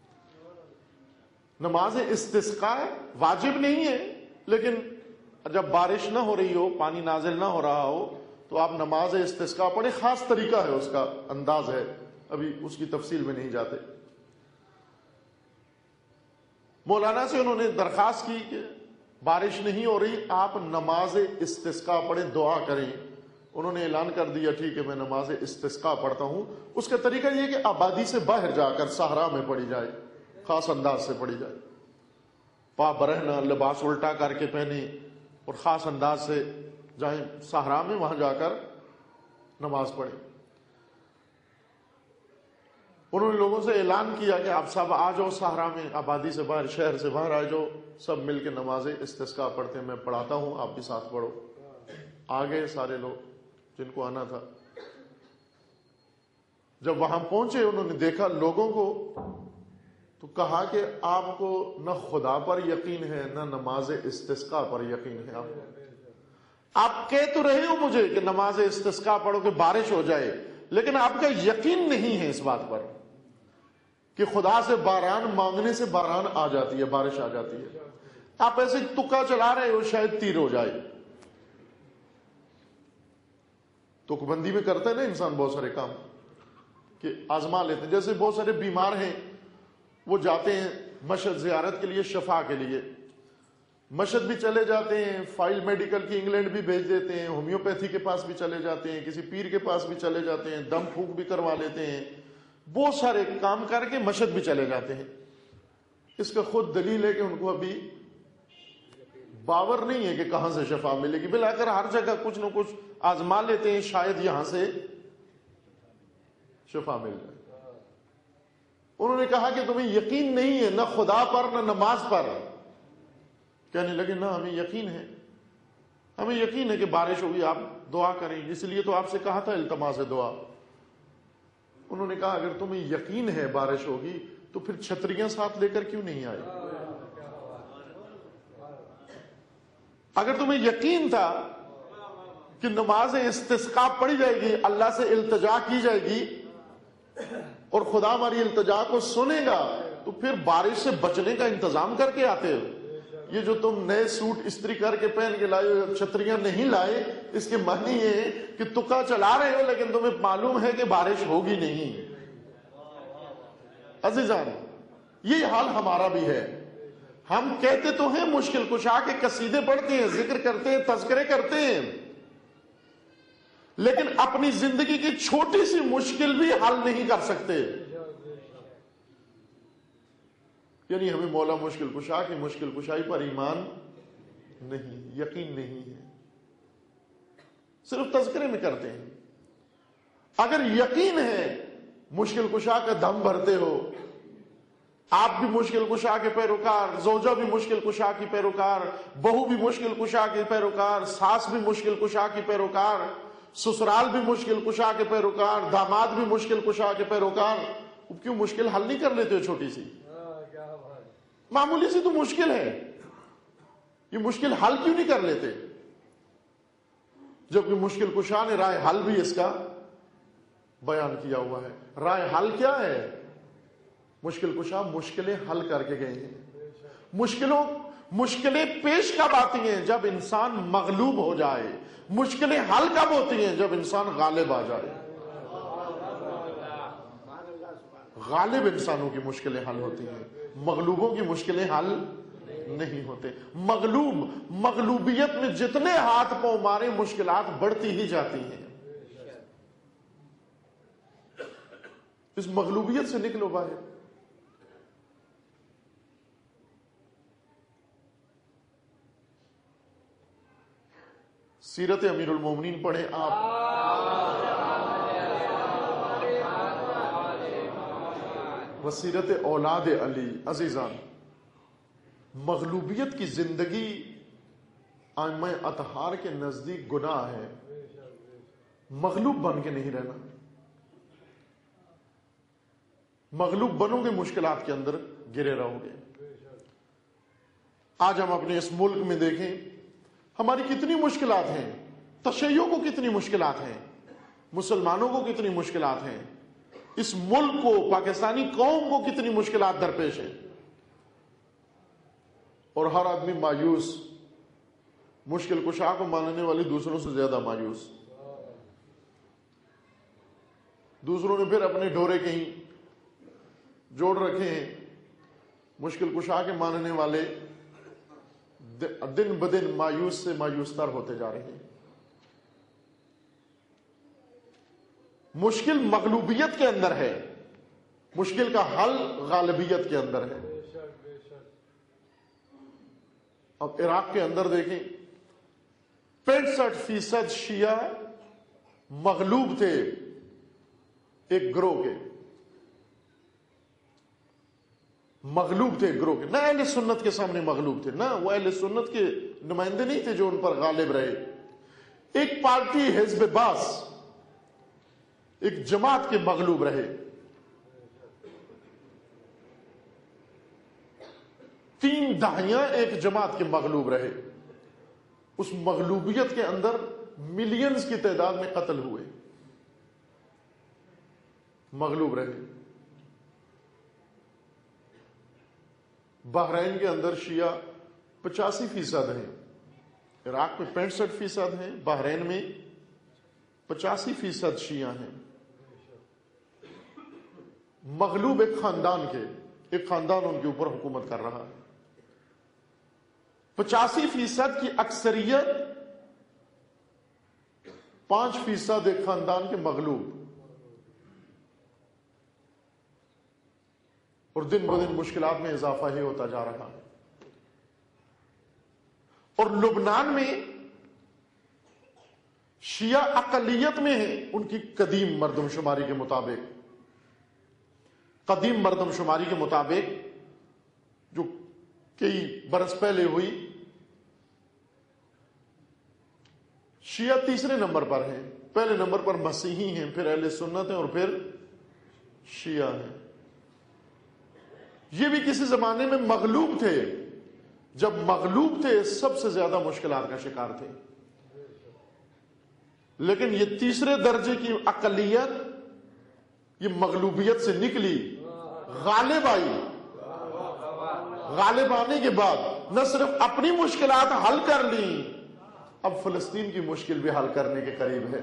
نماز استسقاء واجب نہیں ہے، لیکن جب بارش نہ ہو رہی ہو، پانی نازل نہ ہو رہا ہو تو آپ نماز استسقاء پڑھیں. خاص طریقہ ہے اس کا، انداز ہے، ابھی اس کی تفصیل میں نہیں جاتے. مولانا سے انہوں نے درخواست کی کہ بارش نہیں ہو رہی، آپ نماز استسقاء پڑھیں، دعا کریں. انہوں نے اعلان کر دیا ٹھیک ہے میں نماز استسقاء پڑھتا ہوں. اس کا طریقہ یہ کہ آبادی سے باہر جا کر صحرا میں پڑھی جائے، خاص انداز سے پڑھی جائے. پا برہنہ، لباس الٹا کر کے پہنے اور خاص انداز سے جائیں صحرا میں، وہاں جا کر نماز پڑھیں. انہوں نے لوگوں سے اعلان کیا کہ آپ سب آ جاؤ صحرا میں، آبادی سے باہر، شہر سے باہر آ جاؤ، سب مل کے نماز استسقاء پڑھتے ہیں. میں پڑھاتا ہوں، آپ بھی ساتھ پڑھو. آ گئے سارے لوگ جن کو آنا تھا. جب وہاں پہنچے انہوں نے دیکھا لوگوں کو، تو کہا کہ آپ کو نہ خدا پر یقین ہے نہ نماز استسقاء پر یقین ہے. آپ کو آپ کہہ تو رہے ہو مجھے کہ نماز استسقاء پڑھو کہ بارش ہو جائے، لیکن آپ کا یقین نہیں ہے اس بات پر کہ خدا سے باران مانگنے سے باران آ جاتی ہے، بارش آ جاتی ہے. آپ ایسے تکا چلا رہے ہو شاید تیر ہو جائے. تک بندی میں کرتا ہے نا انسان بہت سارے کام کہ آزما لیتے ہیں. جیسے بہت سارے بیمار ہیں، وہ جاتے ہیں مشہد زیارت کے لیے، شفا کے لیے مشہد بھی چلے جاتے ہیں، فائل میڈیکل کی انگلینڈ بھی بھیج دیتے ہیں، ہومیوپیتھی کے پاس بھی چلے جاتے ہیں، کسی پیر کے پاس بھی چلے جاتے ہیں، دم پھونک بھی کروا لیتے ہیں، بہت سارے کام کر کے مشہد بھی چلے جاتے ہیں. اس کا خود دلیل ہے کہ ان کو ابھی باور نہیں ہے کہ کہاں سے شفا ملے گی. بلا کر ہر جگہ کچھ نہ کچھ آزما لیتے ہیں، شاید یہاں سے شفا مل جائے. انہوں نے کہا کہ تمہیں یقین نہیں ہے نہ خدا پر نہ نماز پر. کہنے لگے نہ ہمیں یقین ہے، ہمیں یقین ہے کہ بارش ہوگی، آپ دعا کریں، اس لیے تو آپ سے کہا تھا التماس دعا. انہوں نے کہا اگر تمہیں یقین ہے بارش ہوگی تو پھر چھتریاں ساتھ لے کر کیوں نہیں آئے؟ اگر تمہیں یقین تھا کہ نماز استسقاء پڑھی جائے گی، اللہ سے التجا کی جائے گی اور خدا ہماری التجا کو سنے گا، تو پھر بارش سے بچنے کا انتظام کر کے آتے ہو. یہ جو تم نئے سوٹ استری کر کے پہن کے لائے ہو، چھتریاں نہیں لائے، اس کے معنی یہ ہے کہ تکا چلا رہے ہو لیکن تمہیں معلوم ہے کہ بارش ہوگی نہیں. عزیزان، یہ حال ہمارا بھی ہے. ہم کہتے تو ہیں مشکل کشا کے قصیدے پڑھتے ہیں، ذکر کرتے ہیں، تذکرے کرتے ہیں، لیکن اپنی زندگی کی چھوٹی سی مشکل بھی حل نہیں کر سکتے. یعنی ہمیں مولا مشکل کشا کی مشکل کشائی پر ایمان نہیں، یقین نہیں ہے، صرف تذکرے میں کرتے ہیں. اگر یقین ہے، مشکل کشا کا دم بھرتے ہو، آپ بھی مشکل کشا کے پیروکار، زوجہ بھی مشکل کشا کی پیروکار، بہو بھی مشکل کشا کی پیروکار، ساس بھی مشکل کشا کی پیروکار، سسرال بھی مشکل کشا کے پیروکار، داماد بھی مشکل کشا کے پیروکار. کیوں مشکل حل نہیں کر لیتے ہو؟ چھوٹی سی معمولی سی تو مشکل ہے، یہ مشکل حل کیوں نہیں کر لیتے؟ جبکہ مشکل کشا نے رائے حل بھی اس کا بیان کیا ہوا ہے. رائے حل کیا ہے؟ مشکل کشا مشکلیں حل کر کے گئے ہیں. مشکلوں مشکلیں پیش کب آتی ہیں؟ جب انسان مغلوب ہو جائے. مشکلیں حل کب ہوتی ہیں؟ جب انسان غالب آ جائے. غالب انسانوں کی مشکلیں حل ہوتی ہیں، مغلوبوں کی مشکلیں حل نہیں ہوتے. مغلوب مغلوبیت میں جتنے ہاتھ پاؤں مارے مشکلات بڑھتی ہی جاتی ہیں. اس مغلوبیت سے نکلو باہر. سیرت امیر المومنین پڑھیں آپ. وسیرت اولاد علی. عزیزان، مغلوبیت کی زندگی ائمہ اطہار کے نزدیک گناہ ہے. مغلوب بن کے نہیں رہنا. مغلوب بنو گے مشکلات کے اندر گرے رہو گے. آج ہم اپنے اس ملک میں دیکھیں ہماری کتنی مشکلات ہیں. تشیع کو کتنی مشکلات ہیں، مسلمانوں کو کتنی مشکلات ہیں، اس ملک کو، پاکستانی قوم کو کتنی مشکلات درپیش ہیں. اور ہر آدمی مایوس، مشکل کشا کو ماننے والی دوسروں سے زیادہ مایوس. دوسروں نے پھر اپنے ڈورے کہیں جوڑ رکھے ہیں. مشکل کشا کے ماننے والے دن بدن مایوس سے مایوس تر ہوتے جا رہے ہیں. مشکل مغلوبیت کے اندر ہے، مشکل کا حل غالبیت کے اندر ہے. اب عراق کے اندر دیکھیں، پینسٹھ فیصد شیعہ مغلوب تھے ایک گروہ کے، مغلوب تھے گروہ کے، نہ اہل سنت کے سامنے مغلوب تھے، نہ وہ اہل سنت کے نمائندے نہیں تھے جو ان پر غالب رہے. ایک پارٹی حزب باس، ایک جماعت کے مغلوب رہے. تین دہائیاں ایک جماعت کے مغلوب رہے. اس مغلوبیت کے اندر ملینز کی تعداد میں قتل ہوئے، مغلوب رہے. بحرین کے اندر شیعہ پچاسی فیصد ہیں، عراق میں پینسٹھ فیصد ہیں، بحرین میں پچاسی فیصد شیعہ ہیں. مغلوب ایک خاندان کے، ایک خاندان ان کے اوپر حکومت کر رہا ہے. پچاسی فیصد کی اکثریت، پانچ فیصد ایک خاندان کے مغلوب. اور دن بدن مشکلات میں اضافہ ہی ہوتا جا رہا ہے. اور لبنان میں شیعہ اقلیت میں ہیں، ان کی قدیم مردم شماری کے مطابق قدیم مردم شماری کے مطابق جو کئی برس پہلے ہوئی، شیعہ تیسرے نمبر پر ہیں. پہلے نمبر پر مسیحی ہیں، پھر اہل سنت ہیں، اور پھر شیعہ ہیں. یہ بھی کسی زمانے میں مغلوب تھے. جب مغلوب تھے سب سے زیادہ مشکلات کا شکار تھے. لیکن یہ تیسرے درجے کی اقلیت یہ مغلوبیت سے نکلی، غالب آئی. غالب آنے کے بعد نہ صرف اپنی مشکلات حل کر لیں، اب فلسطین کی مشکل بھی حل کرنے کے قریب ہے،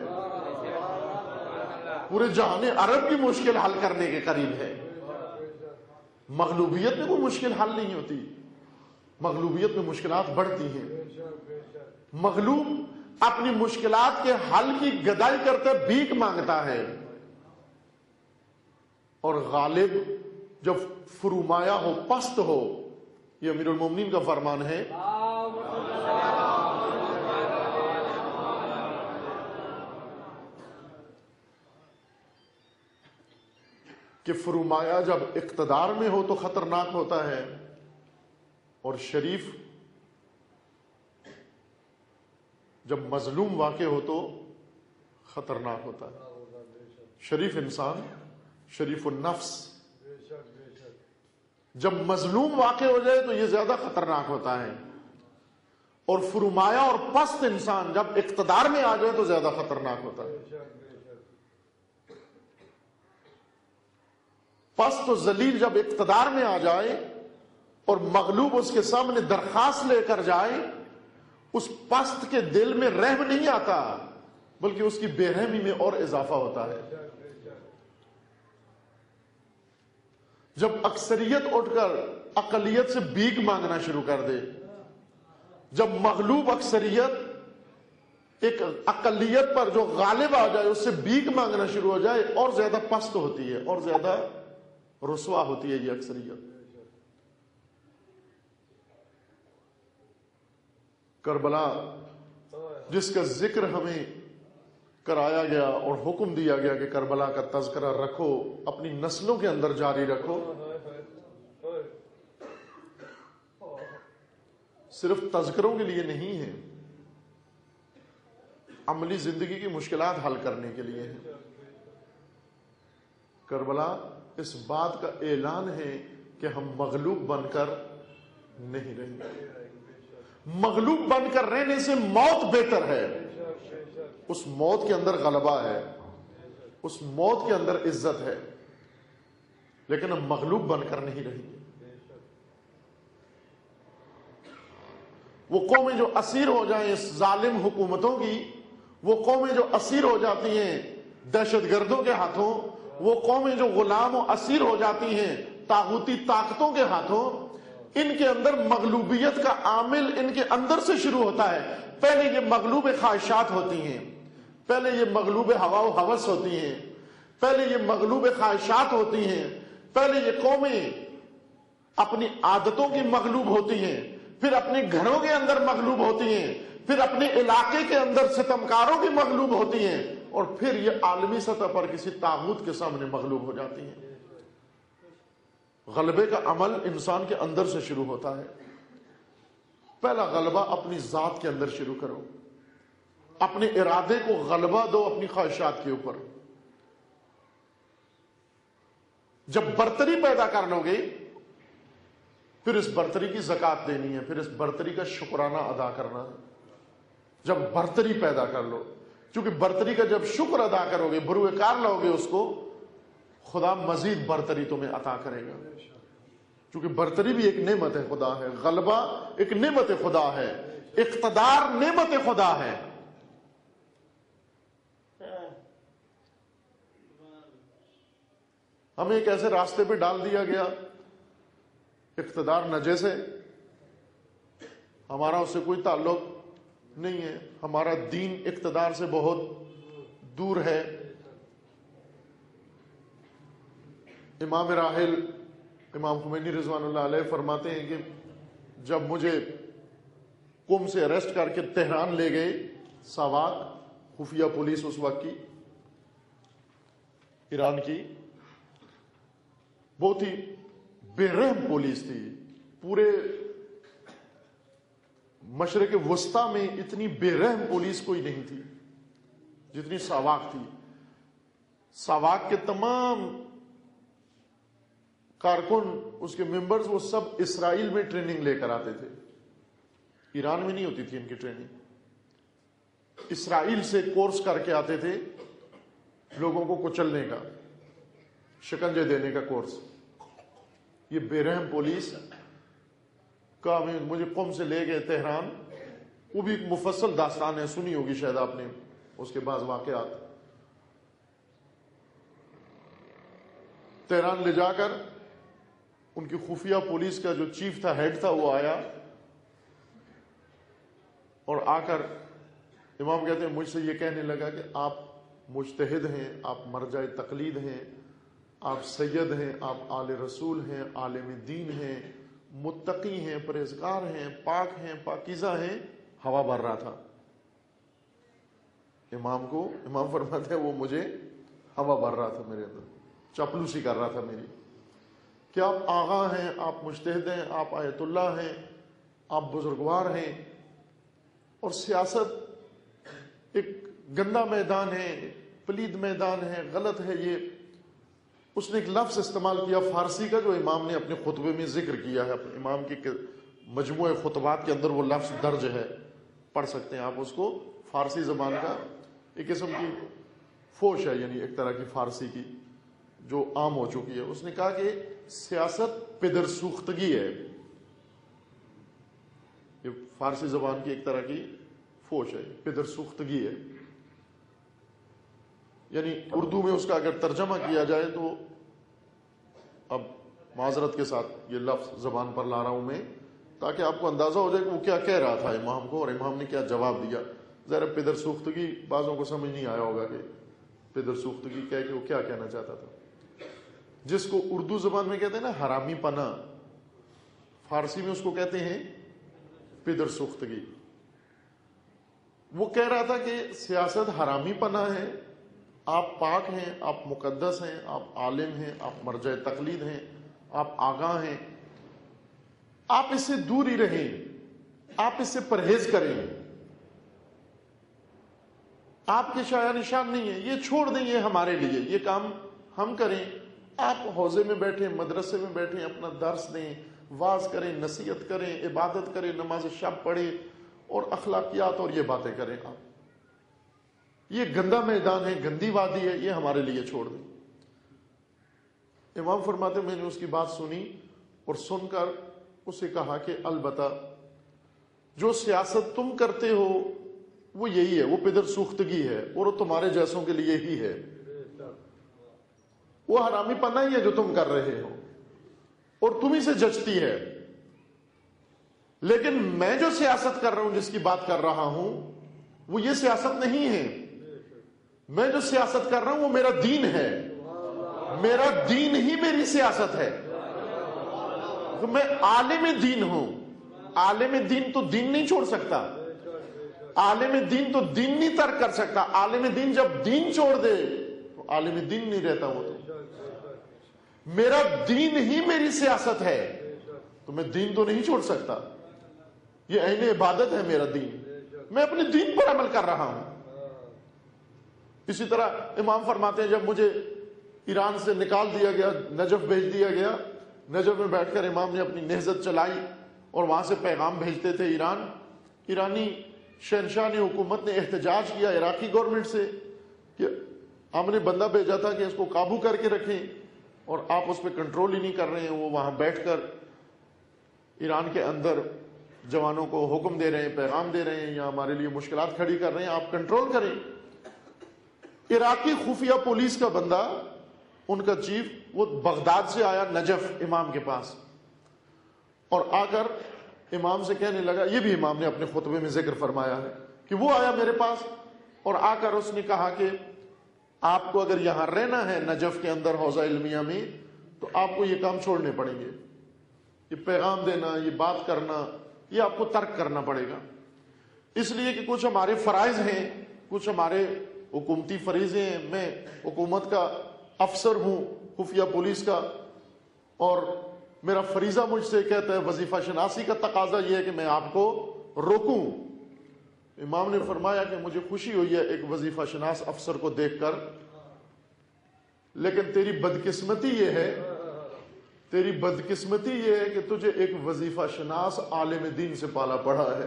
پورے جہان عرب کی مشکل حل کرنے کے قریب ہے. مغلوبیت میں کوئی مشکل حل نہیں ہوتی، مغلوبیت میں مشکلات بڑھتی ہیں. مغلوب اپنی مشکلات کے حل کی گدائی کرتے بھیک مانگتا ہے، اور غالب جب فرومایا ہو، پست ہو. یہ امیر المومنین کا فرمان ہے، کہ فرومایا جب اقتدار میں ہو تو خطرناک ہوتا ہے، اور شریف جب مظلوم واقع ہو تو خطرناک ہوتا ہے. شریف انسان، شریف النفس جب مظلوم واقع ہو جائے تو یہ زیادہ خطرناک ہوتا ہے، اور فرومایا اور پست انسان جب اقتدار میں آ جائے تو زیادہ خطرناک ہوتا ہے. پست و ذلیل جب اقتدار میں آ جائے اور مغلوب اس کے سامنے درخواست لے کر جائے، اس پست کے دل میں رحم نہیں آتا بلکہ اس کی بے رحمی میں اور اضافہ ہوتا ہے. جب اکثریت اٹھ کر اقلیت سے بھیک مانگنا شروع کر دے، جب مغلوب اکثریت ایک اقلیت پر جو غالب آ جائے اس سے بھیک مانگنا شروع ہو جائے، اور زیادہ پست ہوتی ہے، اور زیادہ رسوا ہوتی ہے یہ اکثریت. کربلا جس کا ذکر ہمیں کرایا گیا اور حکم دیا گیا کہ کربلا کا تذکرہ رکھو، اپنی نسلوں کے اندر جاری رکھو، صرف تذکروں کے لیے نہیں ہے، عملی زندگی کی مشکلات حل کرنے کے لیے ہے. کربلا اس بات کا اعلان ہے کہ ہم مغلوب بن کر نہیں رہیں گے. مغلوب بن کر رہنے سے موت بہتر ہے. اس موت کے اندر غلبہ ہے، اس موت کے اندر عزت ہے، لیکن ہم مغلوب بن کر نہیں رہیں گے. وہ قومیں جو اسیر ہو جائیں اس ظالم حکومتوں کی، وہ قومیں جو اسیر ہو جاتی ہیں دہشت گردوں کے ہاتھوں، وہ قومیں جو غلام و اسیر ہو جاتی ہیں طاغوتی طاقتوں کے ہاتھوں، ان کے اندر مغلوبیت کا عامل ان کے اندر سے شروع ہوتا ہے. پہلے یہ مغلوب خواہشات ہوتی ہیں، پہلے یہ مغلوب ہوا و ہوس ہوتی ہیں، پہلے یہ مغلوب خواہشات ہوتی ہیں، پہلے یہ قومیں اپنی عادتوں کی مغلوب ہوتی ہیں، پھر اپنے گھروں کے اندر مغلوب ہوتی ہیں، پھر اپنے علاقے کے اندر ستمکاروں کی مغلوب ہوتی ہیں، اور پھر یہ عالمی سطح پر کسی طاغوت کے سامنے مغلوب ہو جاتی ہیں. غلبے کا عمل انسان کے اندر سے شروع ہوتا ہے. پہلا غلبہ اپنی ذات کے اندر شروع کرو، اپنے ارادے کو غلبہ دو اپنی خواہشات کے اوپر. جب برتری پیدا کر لو گے پھر اس برتری کی زکات دینی ہے، پھر اس برتری کا شکرانہ ادا کرنا ہے۔ جب برتری پیدا کر لو، کیونکہ برتری کا جب شکر ادا کرو گے، بروئے لو گے اس کو، خدا مزید برتری تمہیں عطا کرے گا، کیونکہ برتری بھی ایک نعمت خدا ہے، غلبہ ایک نعمت خدا ہے، اقتدار نعمت خدا ہے۔ ہمیں ایک ایسے راستے پہ ڈال دیا گیا، اقتدار نجس ہے، ہمارا اس سے کوئی تعلق نہیں ہے، ہمارا دین اقتدار سے بہت دور ہے۔ امام راحل امام خمینی رضوان اللہ علیہ فرماتے ہیں کہ جب مجھے قم سے اریسٹ کر کے تہران لے گئے، ساواک خفیہ پولیس اس وقت کی، ایران کی بہت ہی بے رحم پولیس تھی، پورے مشرق وسطی میں اتنی بے رحم پولیس کوئی نہیں تھی جتنی ساواک تھی۔ ساواک کے تمام کارکن، اس کے ممبرز، وہ سب اسرائیل میں ٹریننگ لے کر آتے تھے، ایران میں نہیں ہوتی تھی ان کی ٹریننگ، اسرائیل سے کورس کر کے آتے تھے، لوگوں کو کچلنے کا، شکنجے دینے کا کورس۔ یہ بے رحم پولیس کا مجھے قم سے لے گئے تہران، وہ بھی ایک مفصل داستان ہے، سنی ہوگی شاید آپ نے اس کے بعض واقعات۔ تہران لے جا کر ان کی خفیہ پولیس کا جو چیف تھا، ہیڈ تھا، وہ آیا اور آ کر امام کہتے ہیں مجھ سے یہ کہنے لگا کہ آپ مجتہد ہیں، آپ مرجع تقلید ہیں، آپ سید ہیں، آپ آل رسول ہیں، عالم دین ہیں، متقی ہیں، پرہیزگار ہیں، پاک ہیں، پاکیزہ ہیں۔ ہوا بھر رہا تھا امام کو، امام فرماتے ہیں وہ مجھے ہوا بھر رہا تھا، میرے اندر چاپلوسی کر رہا تھا میری، کہ آپ آغا ہیں، آپ مجتہد ہیں، آپ آیت اللہ ہیں، آپ بزرگوار ہیں، اور سیاست ایک گندا میدان ہے، پلید میدان ہے، غلط ہے یہ۔ اس نے ایک لفظ استعمال کیا فارسی کا جو امام نے اپنے خطبے میں ذکر کیا ہے، امام کے مجموعہ خطبات کے اندر وہ لفظ درج ہے، پڑھ سکتے ہیں آپ اس کو۔ فارسی زبان کا ایک قسم کی فوش ہے، یعنی ایک طرح کی فارسی کی جو عام ہو چکی ہے۔ اس نے کہا کہ سیاست پدر سوختگی ہے، یہ فارسی زبان کی ایک طرح کی فوش ہے، پدر سوختگی ہے، یعنی اردو میں اس کا اگر ترجمہ کیا جائے تو، اب معذرت کے ساتھ یہ لفظ زبان پر لا رہا ہوں میں تاکہ آپ کو اندازہ ہو جائے کہ وہ کیا کہہ رہا تھا امام کو، اور امام نے کیا جواب دیا۔ ذرا پدر سوختگی بعضوں کو سمجھ نہیں آیا ہوگا کہ پدر سوختگی کہہ کے وہ کیا کہنا چاہتا تھا، جس کو اردو زبان میں کہتے ہیں نا حرامی پنا، فارسی میں اس کو کہتے ہیں پدر سوختگی۔ وہ کہہ رہا تھا کہ سیاست حرامی پنا ہے، آپ پاک ہیں، آپ مقدس ہیں، آپ عالم ہیں، آپ مرجع تقلید ہیں، آپ آگاہ ہیں، آپ اس سے دور ہی رہیں، آپ اس سے پرہیز کریں، آپ کے شایان نشان نہیں ہے، یہ چھوڑ دیں، یہ ہمارے لیے، یہ کام ہم کریں۔ آپ حوضے میں بیٹھیں، مدرسے میں بیٹھیں، اپنا درس دیں، واز کریں، نصیحت کریں، عبادت کریں، نماز شب پڑھیں اور اخلاقیات اور یہ باتیں کریں۔ آپ یہ گندا میدان ہے، گندی وادی ہے، یہ ہمارے لیے چھوڑ دیں۔ امام فرماتے میں نے اس کی بات سنی اور سن کر اسے کہا کہ البتہ جو سیاست تم کرتے ہو وہ یہی ہے، وہ پدر سوختگی ہے، اور وہ تمہارے جیسوں کے لیے ہی ہے، وہ حرامی پنا ہی ہے جو تم کر رہے ہو، اور تم ہی سے جچتی ہے۔ لیکن میں جو سیاست کر رہا ہوں، جس کی بات کر رہا ہوں، وہ یہ سیاست نہیں ہے۔ میں جو سیاست کر رہا ہوں وہ میرا دین ہے، میرا دین ہی میری سیاست ہے۔ تو میں عالم دین ہوں، عالم دین تو دین نہیں چھوڑ سکتا، عالم دین تو دین نہیں ترک کر سکتا۔ عالم دین جب دین چھوڑ دے تو عالم دین نہیں رہتا وہ تو۔ میرا دین ہی میری سیاست ہے، تو میں دین تو نہیں چھوڑ سکتا، یہ عین عبادت ہے میرا دین، میں اپنے دین پر عمل کر رہا ہوں۔ اسی طرح امام فرماتے ہیں جب مجھے ایران سے نکال دیا گیا، نجف بھیج دیا گیا۔ نجف میں بیٹھ کر امام نے اپنی نہضت چلائی اور وہاں سے پیغام بھیجتے تھے ایران۔ ایرانی شہنشاہ نے، حکومت نے احتجاج کیا عراقی گورنمنٹ سے کہ ہم نے بندہ بھیجا تھا کہ اس کو قابو کر کے رکھیں اور آپ اس پہ کنٹرول ہی نہیں کر رہے ہیں۔ وہ وہاں بیٹھ کر ایران کے اندر جوانوں کو حکم دے رہے ہیں، پیغام دے رہے ہیں، یا ہمارے لیے مشکلات کھڑی کر رہے ہیں، آپ کنٹرول کریں۔ عراقی خفیہ پولیس کا بندہ، ان کا چیف، وہ بغداد سے آیا نجف امام کے پاس اور آ کر امام سے کہنے لگا، یہ بھی امام نے اپنے خطبے میں ذکر فرمایا ہے کہ وہ آیا میرے پاس اور آ کر اس نے کہا کہ آپ کو اگر یہاں رہنا ہے نجف کے اندر حوزہ علمیہ میں تو آپ کو یہ کام چھوڑنے پڑیں گے، یہ پیغام دینا، یہ بات کرنا، یہ آپ کو ترک کرنا پڑے گا، اس لیے کہ کچھ ہمارے فرائض ہیں، کچھ ہمارے حکومتی فریضے ہیں، میں حکومت کا افسر ہوں خفیہ پولیس کا، اور میرا فریضہ مجھ سے کہتا ہے، وظیفہ شناسی کا تقاضا یہ ہے کہ میں آپ کو روکوں۔ امام نے فرمایا کہ مجھے خوشی ہوئی ہے ایک وظیفہ شناس افسر کو دیکھ کر، لیکن تیری بدقسمتی یہ ہے تیری بدقسمتی یہ ہے کہ تجھے ایک وظیفہ شناس عالم دین سے پالا پڑا ہے۔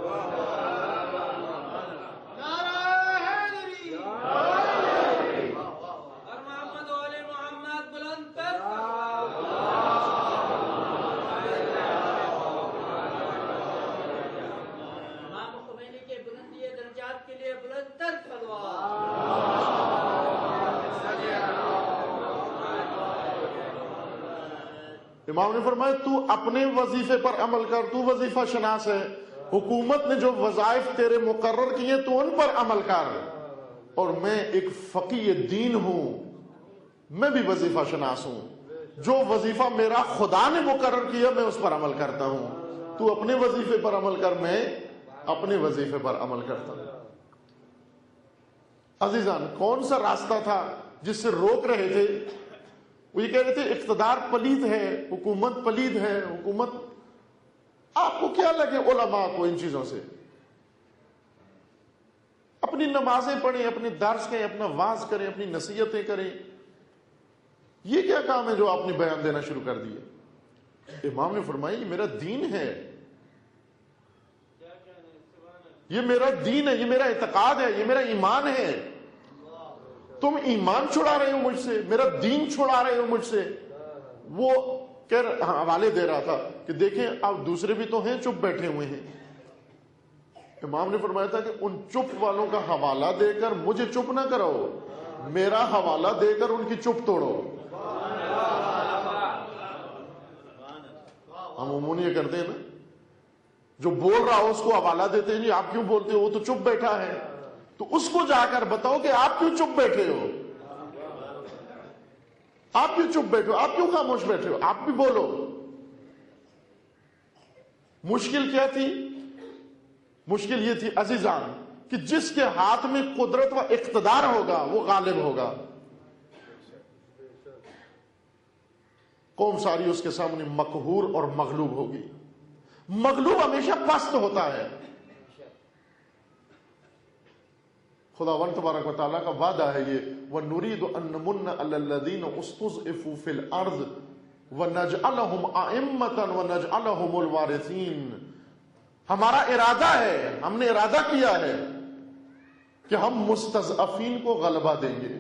امام نے فرمایا تو اپنے وظیفے پر عمل کر، تو وظیفہ شناس ہے، حکومت نے جو وظائف تیرے مقرر کیے تو ان پر عمل کر، اور میں ایک فقیہ دین ہوں، میں بھی وظیفہ شناس ہوں، جو وظیفہ میرا خدا نے مقرر کیا میں اس پر عمل کرتا ہوں، تو اپنے وظیفے پر عمل کر، میں اپنے وظیفے پر عمل کرتا ہوں۔ عزیزان، کون سا راستہ تھا جس سے روک رہے تھے؟ وہ یہ کہہ رہے تھے اقتدار پلید ہے، حکومت پلید ہے، حکومت، آپ کو کیا لگے علماء کو ان چیزوں سے؟ اپنی نمازیں پڑھیں، اپنے درس کریں، اپنا واعظ کریں، اپنی نصیحتیں کریں، یہ کیا کام ہے جو آپ نے بیان دینا شروع کر دیا؟ امام نے فرمایا یہ میرا دین ہے، یہ میرا دین ہے، یہ میرا اعتقاد ہے، یہ میرا ایمان ہے۔ تم ایمان چھڑا رہے ہو مجھ سے، میرا دین چھڑا رہے ہو مجھ سے۔ وہ کہہ حوالے دے رہا تھا کہ دیکھیں اب دوسرے بھی تو ہیں چپ بیٹھے ہوئے ہیں۔ امام نے فرمایا تھا کہ ان چپ والوں کا حوالہ دے کر مجھے چپ نہ کرو، میرا حوالہ دے کر ان کی چپ توڑو۔ ہم عموماً یہ کرتے ہیں نا، جو بول رہا ہو اس کو حوالہ دیتے ہیں، جی آپ کیوں بولتے ہو، وہ تو چپ بیٹھا ہے، تو اس کو جا کر بتاؤ کہ آپ کیوں چپ بیٹھے ہو، آپ کیوں چپ بیٹھے ہو، آپ کیوں خاموش بیٹھے ہو، آپ بھی بولو۔ مشکل کیا تھی؟ مشکل یہ تھی عزیزان کہ جس کے ہاتھ میں قدرت و اقتدار ہوگا وہ غالب ہوگا، قوم ساری اس کے سامنے مقہور اور مغلوب ہوگی۔ مغلوب ہمیشہ پست ہوتا ہے۔ خداوند تبارک و تعالیٰ کا وعدہ ہے یہ، وَنُرِيدُ أَن نَّمُنَّ عَلَى الَّذِينَ اسْتُضْعِفُوا فِي الْأَرْضِ وَنَجْعَلَهُمْ أَئِمَّةً وَنَجْعَلَهُمُ الْوَارِثِينَ۔ ہمارا ارادہ ہے، ہم نے ارادہ کیا ہے کہ ہم مستضعفین کو غلبہ دیں گے،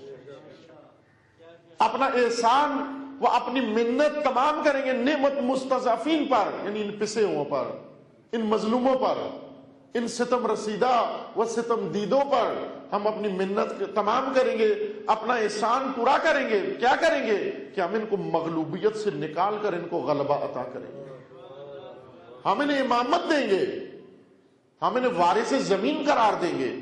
اپنا احسان وہ اپنی منت تمام کریں گے نعمت مستضعفین پر، یعنی ان پسے ہوں پر، ان مظلوموں پر، ان ستم رسیدہ و ستم دیدوں پر ہم اپنی منت تمام کریں گے، اپنا احسان پورا کریں گے۔ کیا کریں گے؟ کہ ہم ان کو مغلوبیت سے نکال کر ان کو غلبہ عطا کریں گے، ہم انہیں امامت دیں گے، ہم انہیں وارث زمین قرار دیں گے۔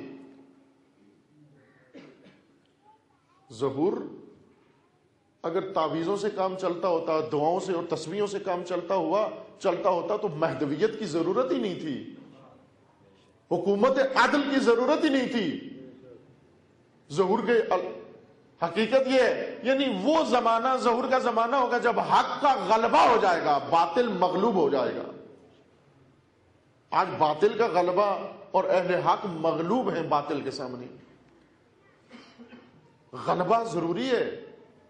ظہور اگر تعویذوں سے کام چلتا ہوتا، دعاؤں سے اور تسبیحوں سے کام چلتا ہوا چلتا ہوتا تو مہدویت کی ضرورت ہی نہیں تھی، حکومت عدل کی ضرورت ہی نہیں تھی۔ ظہور کے حقیقت یہ ہے، یعنی وہ زمانہ ظہور کا زمانہ ہوگا جب حق کا غلبہ ہو جائے گا، باطل مغلوب ہو جائے گا۔ آج باطل کا غلبہ اور اہل حق مغلوب ہیں باطل کے سامنے۔ غلبہ ضروری ہے،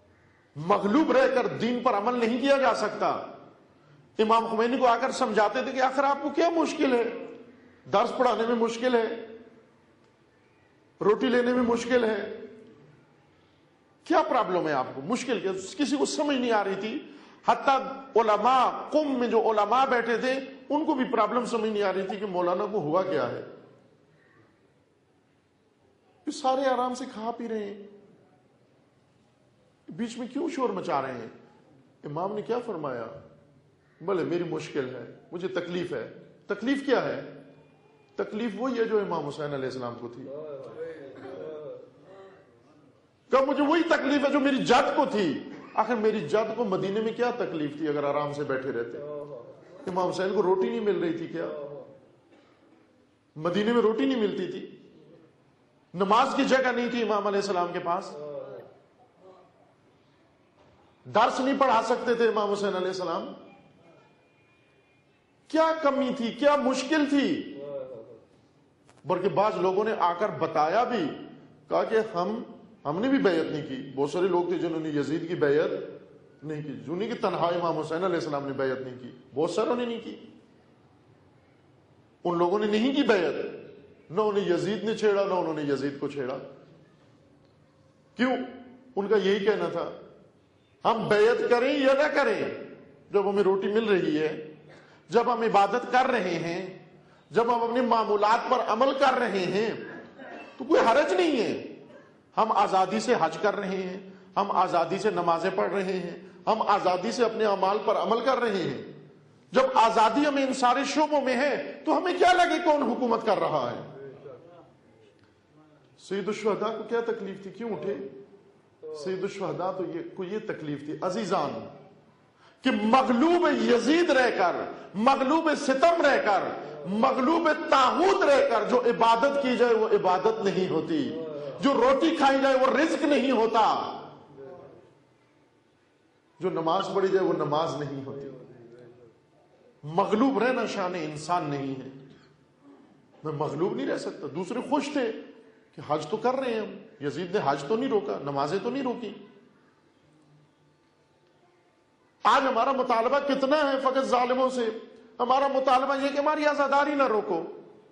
مغلوب رہ کر دین پر عمل نہیں کیا جا سکتا۔ امام خمینی کو آ کر سمجھاتے تھے کہ آخر آپ کو کیا مشکل ہے، درس پڑھانے میں مشکل ہے، روٹی لینے میں مشکل ہے، کیا پرابلم ہے آپ کو، مشکل کیا؟ کسی کو سمجھ نہیں آ رہی تھی، حتیٰ علماء قم میں جو علماء بیٹھے تھے ان کو بھی پرابلم سمجھ نہیں آ رہی تھی کہ مولانا کو ہوا کیا ہے، سارے آرام سے کھا پی رہے ہیں، بیچ میں کیوں شور مچا رہے ہیں؟ امام نے کیا فرمایا؟ بھلے میری مشکل ہے، مجھے تکلیف ہے۔ تکلیف کیا ہے؟ تکلیف وہی ہے جو امام حسین علیہ السلام کو تھی۔ کہ مجھے وہی تکلیف ہے جو میری جد کو تھی۔ آخر میری جد کو مدینے میں کیا تکلیف تھی اگر آرام سے بیٹھے رہتے؟ امام حسین کو روٹی نہیں مل رہی تھی کیا؟ مدینے میں روٹی نہیں ملتی تھی؟ نماز کی جگہ نہیں تھی امام علیہ السلام کے پاس؟ درس نہیں پڑھا سکتے تھے امام حسین علیہ السلام؟ کیا کمی تھی، کیا مشکل تھی؟ بلکہ بعض لوگوں نے آ کر بتایا بھی، کہا کہ ہم ہم نے بھی بیعت نہیں کی۔ بہت سارے لوگ تھے جنہوں نے یزید کی بیعت نہیں کی، جو نہیں کہ تنہا امام حسین علیہ السلام نے بیعت نہیں کی، بہت ساروں نے نہیں کی۔ ان لوگوں نے نہیں کی بیعت، نہ انہیں یزید نے چھیڑا نہ انہوں نے یزید کو چھیڑا۔ کیوں؟ ان کا یہی کہنا تھا ہم بیعت کریں یا نہ کریں، جب ہمیں روٹی مل رہی ہے، جب ہم عبادت کر رہے ہیں، جب ہم اپنے معمولات پر عمل کر رہے ہیں تو کوئی حرج نہیں ہے۔ ہم آزادی سے حج کر رہے ہیں، ہم آزادی سے نمازیں پڑھ رہے ہیں، ہم آزادی سے اپنے اعمال پر عمل کر رہے ہیں۔ جب آزادی ہمیں ان سارے شعبوں میں ہے تو ہمیں کیا لگے کون حکومت کر رہا ہے؟ سید الشہداء کو کیا تکلیف تھی، کیوں اٹھے؟ سید الشہداء تو یہ کو یہ تکلیف تھی عزیزان کہ مغلوب یزید رہ کر، مغلوب ستم رہ کر، مغلوب طاغوت رہ کر جو عبادت کی جائے وہ عبادت نہیں ہوتی، جو روٹی کھائی جائے وہ رزق نہیں ہوتا، جو نماز پڑھی جائے وہ نماز نہیں ہوتی۔ مغلوب رہنا شان انسان نہیں ہے۔ میں مغلوب نہیں رہ سکتا۔ دوسرے خوش تھے کہ حج تو کر رہے ہیں ہم، یزید نے حج تو نہیں روکا، نمازیں تو نہیں روکی۔ آج ہمارا مطالبہ کتنا ہے فقط ظالموں سے؟ ہمارا مطالبہ یہ کہ ہماری آزاداری نہ روکو،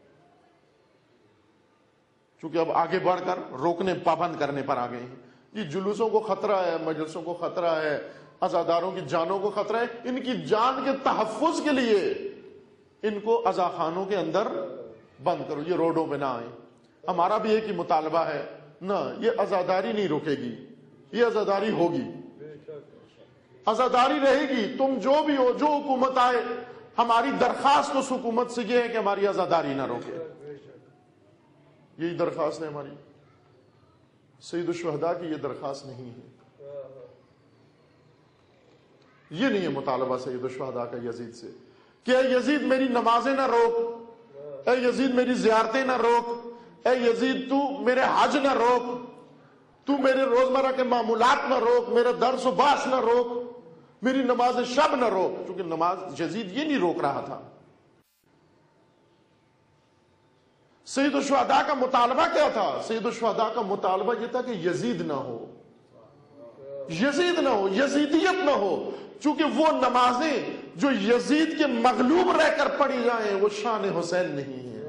چونکہ اب آگے بڑھ کر روکنے پابند کرنے پر آ گئے ہیں۔ یہ جلوسوں کو خطرہ ہے، مجلسوں کو خطرہ ہے، عزاداروں کی جانوں کو خطرہ ہے۔ ان کی جان کے تحفظ کے لیے ان کو عزاخانوں کے اندر بند کرو، یہ روڈوں پہ نہ آئیں۔ ہمارا بھی ایک ہی مطالبہ ہے، نہ یہ عزاداری نہیں رکے گی، یہ عزاداری ہوگی، عزاداری رہے گی۔ تم جو بھی ہو، جو حکومت آئے، ہماری درخواست اس حکومت سے یہ ہے کہ ہماری عزاداری نہ روکے، یہی درخواست ہے ہماری۔ سید الشہداء کی یہ درخواست نہیں ہے، یہ نہیں ہے مطالبہ سید الشہداء کا یزید سے کہ اے یزید میری نمازیں نہ روک، اے یزید میری زیارتیں نہ روک، اے یزید تو میرے حج نہ روک، تو میرے روزمرہ کے معمولات نہ روک، میرا درس و باس نہ روک، میری نماز شب نہ روک۔ چونکہ نماز یزید یہ نہیں روک رہا تھا۔ سید الشہداء کا مطالبہ کیا تھا؟ سید الشہداء کا مطالبہ یہ تھا کہ یزید نہ ہو، یزید نہ ہو، یزیدیت نہ ہو، چونکہ وہ نمازیں جو یزید کے مغلوب رہ کر پڑھی جائیں وہ شان حسین نہیں ہے۔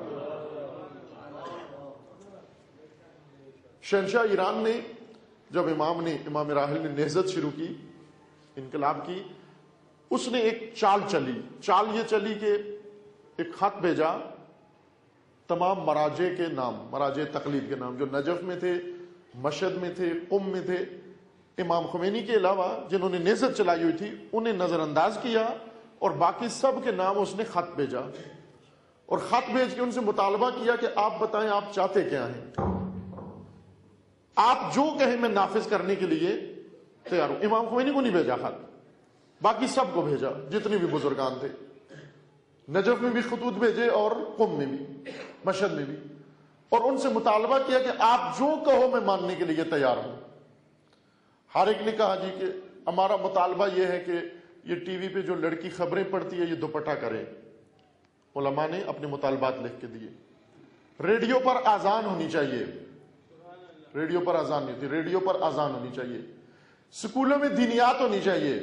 شہنشاہ ایران نے جب امام نے امام راحل نے نہضت شروع کی، انقلاب کی، اس نے ایک چال چلی۔ چال یہ چلی کہ ایک خط بھیجا تمام مراجع کے نام، مراجع تقلید کے نام، جو نجف میں تھے، مشہد میں تھے، قم میں تھے، امام خمینی کے علاوہ جنہوں نے نہضت چلائی ہوئی تھی انہیں نظر انداز کیا، اور باقی سب کے نام اس نے خط بھیجا، اور خط بھیج کے ان سے مطالبہ کیا کہ آپ بتائیں آپ چاہتے کیا ہیں، آپ جو کہیں میں نافذ کرنے کے لیے تیار ہوں۔ امام خمینی کو نہیں بھیجا خط، باقی سب کو بھیجا، جتنے بھی بزرگان تھے، نجف میں بھی خطوط بھیجے اور قم میں بھی، مشہد میں بھی، اور ان سے مطالبہ کیا کہ آپ جو کہو میں ماننے کے لیے تیار ہوں۔ ہر ایک نے کہا جی کہ ہمارا مطالبہ یہ ہے کہ یہ ٹی وی پہ جو لڑکی خبریں پڑھتی ہے یہ دوپٹہ کرے۔ علماء نے اپنے مطالبات لکھ کے دیے۔ ریڈیو پر اذان ہونی چاہیے، ریڈیو پر اذان نہیں ہوتی، ریڈیو پر اذان ہونی چاہیے۔ سکولوں میں دینیات ہونی چاہیے،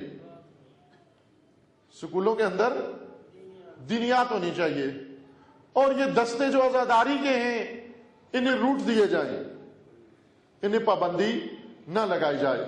سکولوں کے اندر دینیات ہونی چاہیے، اور یہ دستے جو عزاداری کے ہیں انہیں روٹ دیے جائیں، انہیں پابندی نہ لگائی جائے،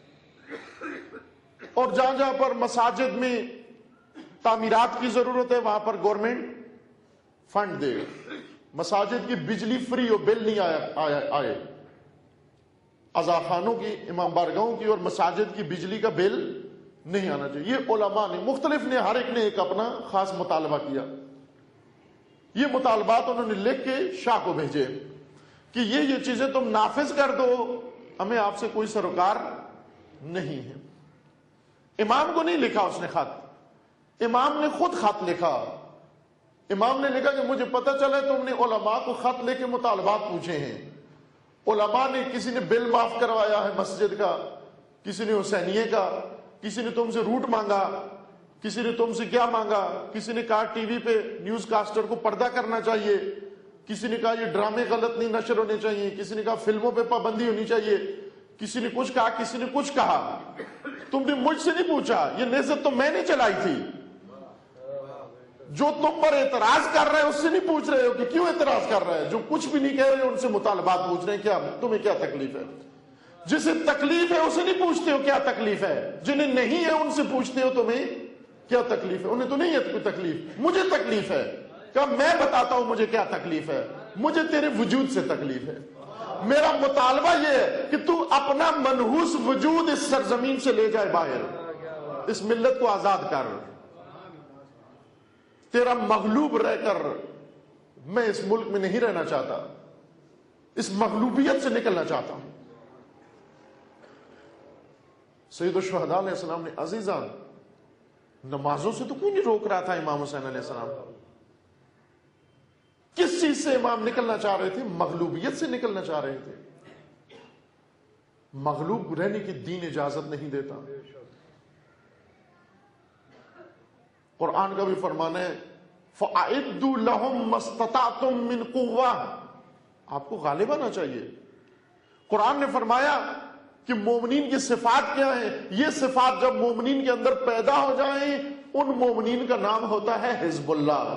اور جہاں جہاں پر مساجد میں تعمیرات کی ضرورت ہے وہاں پر گورنمنٹ فنڈ دے، مساجد کی بجلی فری ہو، بل نہیں آیا آئے، عزاخانوں کی، امام بارگاہوں کی اور مساجد کی بجلی کا بل نہیں آنا چاہیے۔ یہ علماء نے مختلف نے ہر ایک نے ایک اپنا خاص مطالبہ کیا، یہ مطالبات انہوں نے لکھ کے شاہ کو بھیجے کہ یہ یہ چیزیں تم نافذ کر دو، ہمیں آپ سے کوئی سروکار نہیں ہے۔ امام کو نہیں لکھا اس نے خط، امام نے خود خط لکھا، امام نے لکھا کہ مجھے پتہ چلا تم نے علماء کو خط لے کے مطالبات پوچھے ہیں، علماء نے، کسی نے بل معاف کروایا ہے مسجد کا، کسی نے حسینیے کا، کسی نے تم سے روٹ مانگا، کسی نے تم سے کیا مانگا، کسی نے کہا ٹی وی پہ نیوز کاسٹر کو پردہ کرنا چاہیے، کسی نے کہا یہ ڈرامے غلط نہیں نشر ہونے چاہیے، کسی نے کہا فلموں پہ پابندی ہونی چاہیے، کسی نے کچھ کہا، کسی نے کچھ کہا۔ تم نے مجھ سے نہیں پوچھا، یہ نہضت تو میں نے چلائی تھی، جو تم پر اعتراض کر رہے ہیں اس سے نہیں پوچھ رہے ہو کہ کیوں اعتراض کر رہے ہیں، جو کچھ بھی نہیں کہہ رہے ان سے مطالبات پوچھ رہے ہیں، کیا تمہیں کیا تکلیف ہے؟ جسے تکلیف ہے اسے نہیں پوچھتے ہو کیا تکلیف ہے، جنہیں نہیں ہے ان سے پوچھتے ہو تمہیں کیا تکلیف ہے۔ انہیں تو نہیں ہے کوئی تکلیف، مجھے تکلیف ہے، کہ میں بتاتا ہوں مجھے کیا تکلیف ہے، مجھے تیرے وجود سے تکلیف ہے۔ میرا مطالبہ یہ ہے کہ تو اپنا منحوس وجود اس سرزمین سے لے جائے باہر، اس ملت کو آزاد کر۔ تیرا مغلوب رہ کر میں اس ملک میں نہیں رہنا چاہتا، اس مغلوبیت سے نکلنا چاہتا ہوں۔ سید الشہداء علیہ السلام نے عزیزان نمازوں سے تو کوئی نہیں روک رہا تھا امام حسین علیہ السلام، کس چیز سے امام نکلنا چاہ رہے تھے؟ مغلوبیت سے نکلنا چاہ رہے تھے۔ مغلوب رہنے کی دین اجازت نہیں دیتا۔ قرآن کا بھی فرمان ہے فَأَعِدُّوا لَهُم مَّا اسْتَطَعْتُم مِّن قُوَّةٍ، آپ کو غالب آنا چاہیے۔ قرآن نے فرمایا کہ مومنین کی صفات کیا ہیں، یہ صفات جب مومنین کے اندر پیدا ہو جائیں ان مومنین کا نام ہوتا ہے حزب اللہ۔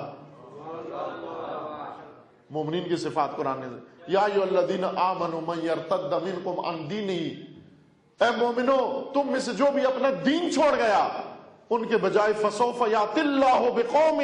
مومنین کی صفات قرآن نے، یا ایھا الذین آمنوا من یرتد منکم عن دینہ، اے مومنو تم میں سے جو بھی اپنا دین چھوڑ گیا ان کے بجائے فسوف یأتی اللہ بقوم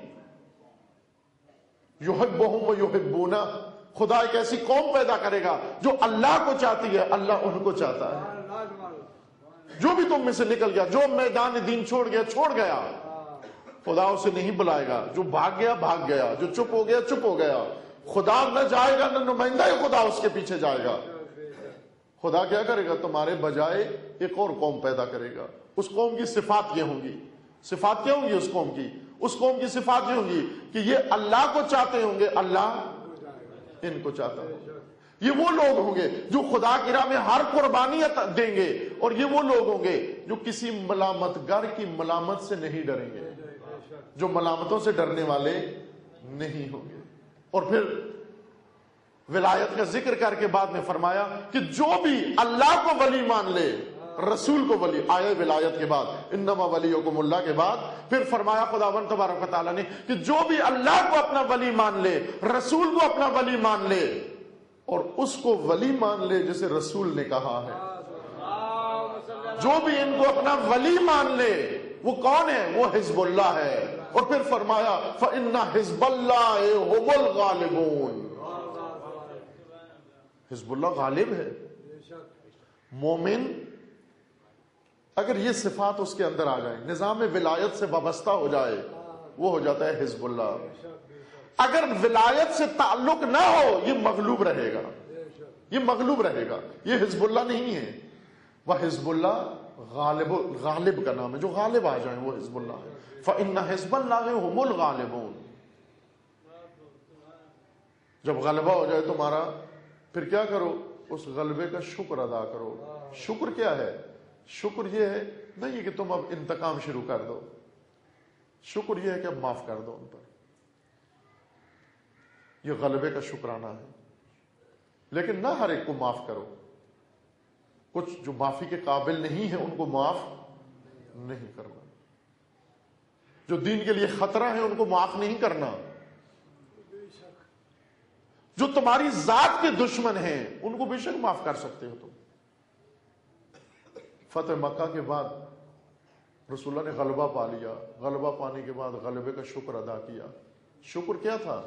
یحبہم ویحبونہ، خدا ایک ایسی قوم پیدا کرے گا جو اللہ کو چاہتی ہے، اللہ ان کو چاہتا ہے۔ جو بھی تم میں سے نکل گیا، جو میدان دین چھوڑ گیا چھوڑ گیا، خدا اسے نہیں بلائے گا، جو بھاگ گیا بھاگ گیا، جو چپ ہو گیا چپ ہو گیا، خدا نہ جائے گا نہ نمائندہ خدا اس کے پیچھے جائے گا۔ خدا کیا کرے گا؟ تمہارے بجائے ایک اور قوم پیدا کرے گا، اس قوم کی صفات یہ ہوں گی۔ صفات کیا ہوں گی اس قوم کی؟ اس قوم کی صفات یہ ہوں گی کہ یہ اللہ کو چاہتے ہوں گے، اللہ ان کو چاہتا ہوگا۔ یہ وہ لوگ ہوں گے جو خدا کی راہ میں ہر قربانی دیں گے، اور یہ وہ لوگ ہوں گے جو کسی ملامت گر کی ملامت سے نہیں ڈریں گے، جو ملامتوں سے ڈرنے والے نہیں ہوں گے۔ اور پھر ولایت کا ذکر کر کے بعد میں فرمایا کہ جو بھی اللہ کو ولی مان لے، رسول کو ولی، آئے ولایت کے بعد انما ولیکم اللہ کے بعد پھر فرمایا خداوند تبارک و تعالیٰ نے کہ جو بھی اللہ کو اپنا ولی مان لے، رسول کو اپنا ولی مان لے، اور اس کو ولی مان لے جسے رسول نے کہا ہے، جو بھی ان کو اپنا ولی مان لے وہ کون ہے؟ وہ حزب اللہ ہے۔ اور پھر فرمایا فَإِنَّ حِزْبَ اللَّهِ هُمُ الْغَالِبُونَ، حزب اللہ غالب ہے۔ مومن اگر یہ صفات اس کے اندر آ جائیں، نظام ولایت سے وابستہ ہو جائے، وہ ہو جاتا ہے حزب اللہ۔ اگر ولایت سے تعلق نہ ہو یہ مغلوب رہے گا، یہ مغلوب رہے گا، یہ حزب اللہ نہیں ہے۔ وہ حزب اللہ غالب، غالب کا نام ہے، جو غالب آ جائیں وہ حزب اللہ ہے۔ فَإِنَّ حِزْبَ اللَّهِ هُمُ الْغَالِبُونَ، جب غلبہ ہو جائے تمہارا پھر کیا کرو؟ اس غلبے کا شکر ادا کرو۔ شکر کیا ہے؟ شکر یہ ہے نہیں کہ تم اب انتقام شروع کر دو، شکر یہ ہے کہ اب معاف کر دو ان پر، یہ غلبے کا شکرانہ ہے۔ لیکن نہ ہر ایک کو معاف کرو، کچھ جو معافی کے قابل نہیں ہے ان کو معاف نہیں کرنا، جو دین کے لیے خطرہ ہے ان کو معاف نہیں کرنا، جو تمہاری ذات کے دشمن ہیں ان کو بے شک معاف کر سکتے ہو تم۔ فتح مکہ کے بعد رسول اللہ نے غلبہ پا لیا، غلبہ پانے کے بعد غلبے کا شکر ادا کیا۔ شکر کیا تھا؟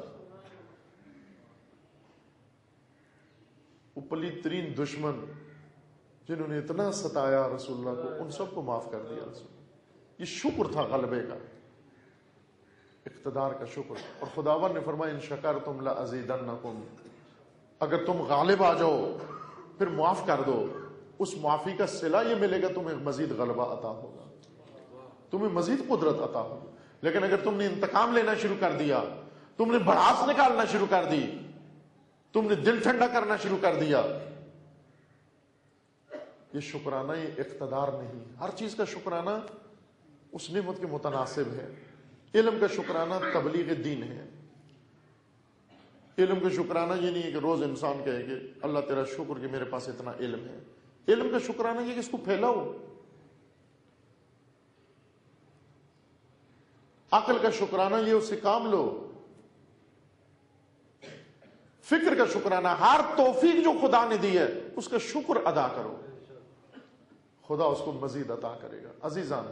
وہ پلید ترین دشمن جنہوں نے اتنا ستایا رسول اللہ کو، ان سب کو معاف کر دیا رسول۔ یہ شکر تھا غلبے کا، اقتدار کا شکر۔ اور خداوند نے فرمایا ان شکرتم لازیدنکم، اگر تم غالب آ جاؤ پھر معاف کر دو، اس معافی کا صلہ یہ ملے گا، تمہیں مزید غلبہ عطا ہوگا، تمہیں مزید قدرت عطا ہوگی۔ لیکن اگر تم نے انتقام لینا شروع کر دیا، تم نے بھڑاس نکالنا شروع کر دی، تم نے دل ٹھنڈا کرنا شروع کر دیا، یہ شکرانہ، یہ اقتدار نہیں۔ ہر چیز کا شکرانہ اس نعمت کے متناسب ہے۔ علم کا شکرانہ تبلیغ دین ہے۔ علم کا شکرانہ یہ نہیں ہے کہ روز انسان کہے کہ اللہ تیرا شکر کہ میرے پاس اتنا علم ہے۔ علم کا شکرانہ یہ کہ اس کو پھیلاؤ۔ عقل کا شکرانہ یہ اس سے کام لو۔ فکر کا شکرانہ، ہر توفیق جو خدا نے دی ہے اس کا شکر ادا کرو، خدا اس کو مزید عطا کرے گا۔ عزیزان،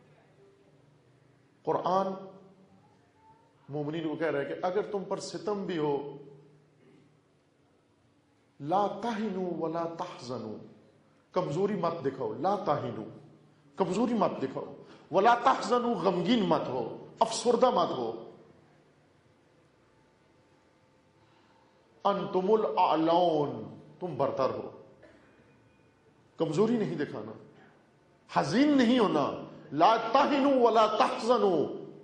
قرآن مومنین کو کہہ رہا ہے کہ اگر تم پر ستم بھی ہو، لا تہنوا ولا تحزنوا، کمزوری مت دکھاؤ، لا تہنوا، کمزوری مت دکھاؤ، ولا تحزنوا، غمگین مت ہو، افسردہ مت ہو، انتم الاعلون، تم برتر ہو، کمزوری نہیں دکھانا، حزین نہیں ہونا، لا تہنوا ولا تحزنوا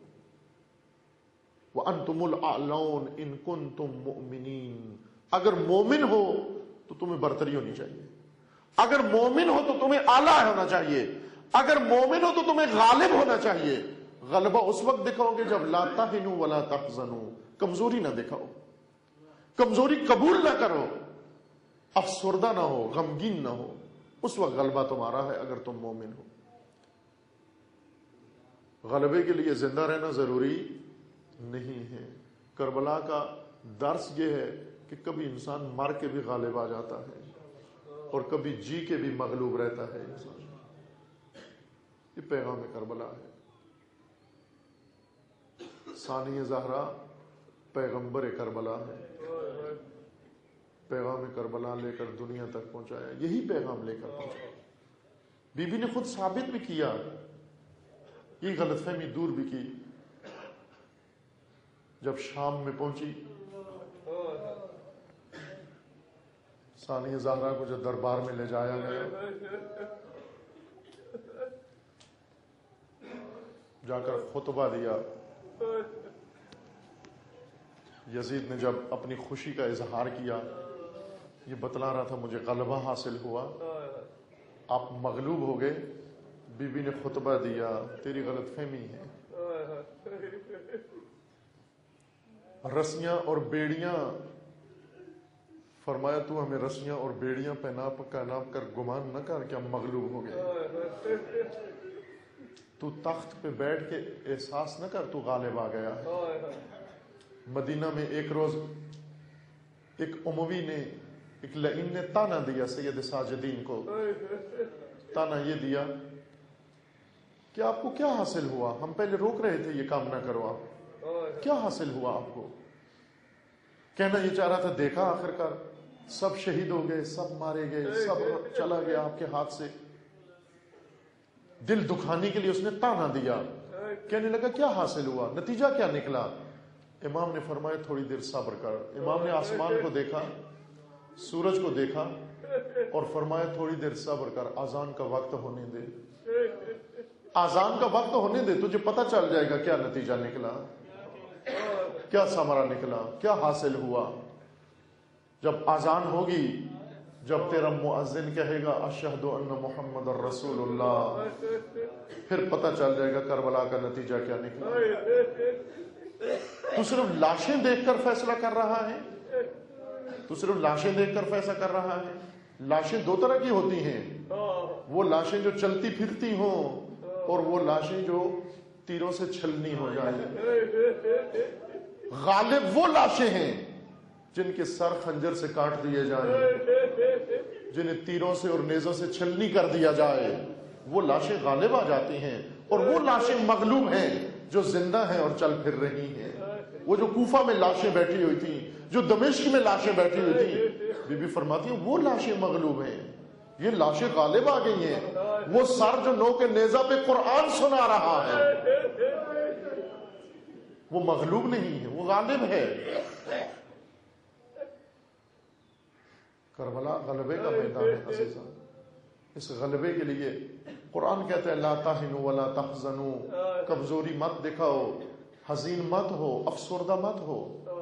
وانتم الاعلون ان کنتم مؤمنین، اگر مومن ہو تو تمہیں برتری ہونی چاہیے، اگر مومن ہو تو تمہیں اعلیٰ ہونا چاہیے، اگر مومن ہو تو تمہیں غالب ہونا چاہیے۔ غلبہ اس وقت دکھاؤ گے جب لا تہنوا ولا تحزنوا، کمزوری نہ دکھاؤ، کمزوری قبول نہ کرو، افسردہ نہ ہو، غمگین نہ ہو، اس وقت غلبہ تمہارا ہے اگر تم مومن ہو۔ غلبے کے لیے زندہ رہنا ضروری نہیں ہے۔ کربلا کا درس یہ ہے کہ کبھی انسان مر کے بھی غالب آ جاتا ہے اور کبھی جی کے بھی مغلوب رہتا ہے انسان۔ یہ پیغام کربلا ہے۔ ثانی زہرا پیغمبر کربلا ہے، پیغام کربلا لے کر دنیا تک پہنچایا، یہی پیغام لے کر پہنچایا۔ بی بی نے خود ثابت بھی کیا، یہ غلط فہمی دور بھی کی۔ جب شام میں پہنچی، ثانی زہرا کو جو دربار میں لے جایا گیا، جا کر خطبہ دیا، یزید نے جب اپنی خوشی کا اظہار کیا، یہ بتلا رہا تھا مجھے غلبہ حاصل ہوا، آپ مغلوب ہو گئے، بی بی نے خطبہ دیا، تیری غلط فہمی ہے، رسیاں اور بیڑیاں، فرمایا تو ہمیں رسیاں اور بیڑیاں پہنا پہنا کر گمان نہ کر کہ ہم مغلوب ہو گئے، تو تخت پہ بیٹھ کے احساس نہ کر تو غالب آ گیا ہے۔ مدینہ میں ایک روز ایک اموی نے، ایک لعین نے تانا دیا سید ساجدین کو، تانا یہ دیا کہ آپ کو کیا حاصل ہوا، ہم پہلے روک رہے تھے یہ کام نہ کرو، آپ کیا حاصل ہوا آپ کو؟ کہنا یہ چاہ رہا تھا دیکھا آخرکار سب شہید ہو گئے، سب مارے گئے، سب چلا گیا آپ کے ہاتھ سے۔ دل دکھانے کے لیے اس نے تانا دیا، کہنے لگا کیا حاصل ہوا، نتیجہ کیا نکلا؟ امام نے فرمایا تھوڑی دیر صبر کر۔ امام نے آسمان کو دیکھا، سورج کو دیکھا اور فرمایا تھوڑی دیر صبر کر، اذان کا وقت ہونے دے، اذان کا وقت ہونے دے، تجھے پتہ چل جائے گا کیا نتیجہ نکلا، کیا ثمرہ نکلا، کیا حاصل ہوا۔ جب اذان ہوگی، جب تیرا مؤذن کہے گا اشہد ان محمد الرسول اللہ، پھر پتہ چل جائے گا کربلا کا نتیجہ کیا نکلا۔ تو صرف لاشیں دیکھ کر فیصلہ کر رہا ہے، تو صرف لاشیں دیکھ کر فیصلہ کر رہا ہے، لاشیں دو طرح کی ہوتی ہیں، وہ لاشیں جو چلتی پھرتی ہوں اور وہ لاشیں جو تیروں سے چھلنی ہو جائیں۔ غالب وہ لاشیں ہیں جن کے سر خنجر سے کاٹ دیے جائیں، جنہیں تیروں سے اور نیزوں سے چھلنی کر دیا جائے، وہ لاشیں غالب آ جاتی ہیں، اور وہ لاشیں مغلوب ہیں جو زندہ ہیں اور چل پھر رہی ہیں۔ وہ جو کوفہ میں لاشیں بیٹھی ہوئی تھیں، جو دمشق میں لاشیں بیٹھی ہوئی تھیں، بی بی فرماتی ہیں وہ لاشیں مغلوب ہیں، یہ لاشیں غالب آ گئی ہیں۔ وہ سر جو نو کے نیزہ پہ قرآن سنا رہا ہے وہ مغلوب نہیں ہے، وہ غالب ہے۔ کربلا غلبے کا میدان ہے عزیزان، اس غلبے کے لیے قرآن کہتا ہے لا تہنوا ولا تحزنوا، کمزوری مت دکھاؤ، حزین مت ہو، افسردہ مت ہو۔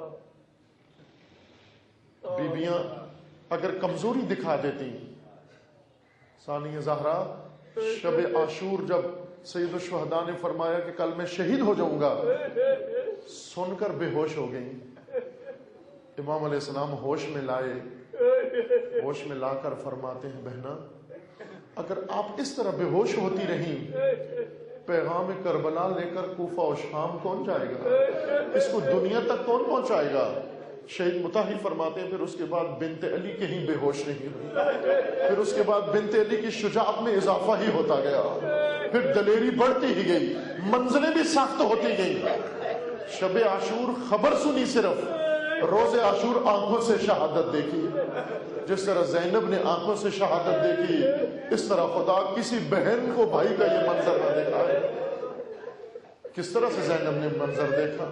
بیبیاں اگر کمزوری دکھا دیتی، ثانیہ زہرا شب عاشور جب سید الشہداء نے فرمایا کہ کل میں شہید ہو جاؤں گا، سن کر بے ہوش ہو گئی۔ امام علیہ السلام ہوش میں لائے، ہوش میں لا کر فرماتے ہیں بہنا اگر آپ اس طرح بے ہوش ہوتی رہیں، پیغام کربلا لے کر کوفہ و شام کون جائے گا؟ اس کو دنیا تک کون پہنچائے گا؟ شہید مطہر فرماتے ہیں پھر اس کے بعد بنت علی کہیں بے ہوش نہیں ہوئی، پھر اس کے بعد بنت علی کی شجاعت میں اضافہ ہی ہوتا گیا، پھر دلیری بڑھتی ہی گئی، منزلیں بھی سخت ہوتی گئی۔ شب عاشور خبر سنی، صرف روز عاشور آنکھوں سے شہادت دیکھی۔ جس طرح زینب نے آنکھوں سے شہادت دیکھی، اس طرح خدا کسی بہن کو بھائی کا یہ منظر نہ دکھائے۔ کس طرح سے زینب نے منظر دیکھا؟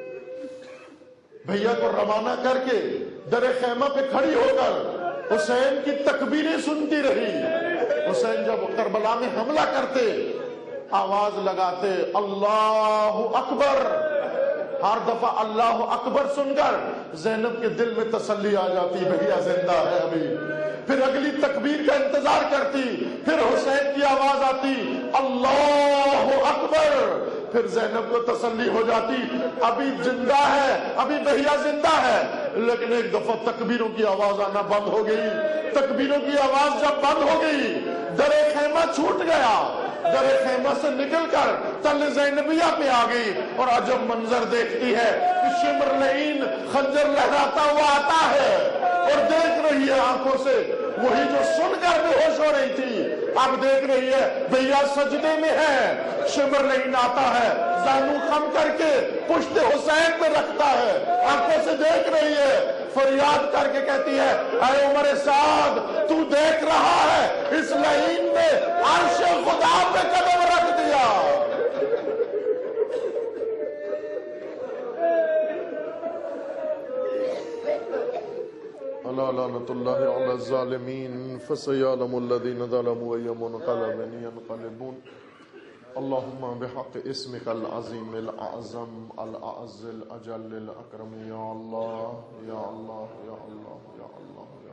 بھیا کو روانہ کر کے در خیمہ پہ کھڑی ہو کر حسین کی تکبیریں سنتی رہی۔ حسین جب کربلا میں حملہ کرتے، آواز لگاتے اللہ اکبر، ہر دفعہ اللہ اکبر سن کر زینب کے دل میں تسلی آ جاتی، بھیا زندہ ہے ابھی۔ پھر اگلی تکبیر کا انتظار کرتی، پھر حسین کی آواز آتی اللہ اکبر، پھر زینب کو تسلی ہو جاتی ابھی زندہ ہے، ابھی بھیا زندہ ہے۔ لیکن ایک دفعہ تکبیروں کی آواز آنا بند ہو گئی۔ تکبیروں کی آواز جب بند ہو گئی، در خیمہ چھوٹ گیا، در خیمہ سے نکل کر تل زینبیہ پہ آ گئی، اور عجب منظر دیکھتی ہے کہ شمر لعین خنجر لہراتا ہوا آتا ہے اور دیکھ رہی ہے آنکھوں سے وہی جو سن کر بے ہوش ہو رہی تھی، اب دیکھ رہی ہے بھیا سجدے میں ہے، شمر لعین آتا ہے، زانو خم کر کے پشت حسین پہ رکھتا ہے، آنکھوں سے دیکھ رہی ہے، فریاد کر کے کہتی ہے اے عمر سعد تو دیکھ رہا ہے اس لعین نے عرش خدا پہ قدم رکھ دیا۔ الا لعنۃ اللہ علی الظالمین فسیعلم الذین ظلموا ای منقلب ینقلبون۔ اللہم بحق اسمک العظیم الاعظم الاعز الاجل الاکرم، یا اللہ یا اللہ یا اللہ یا اللہ یا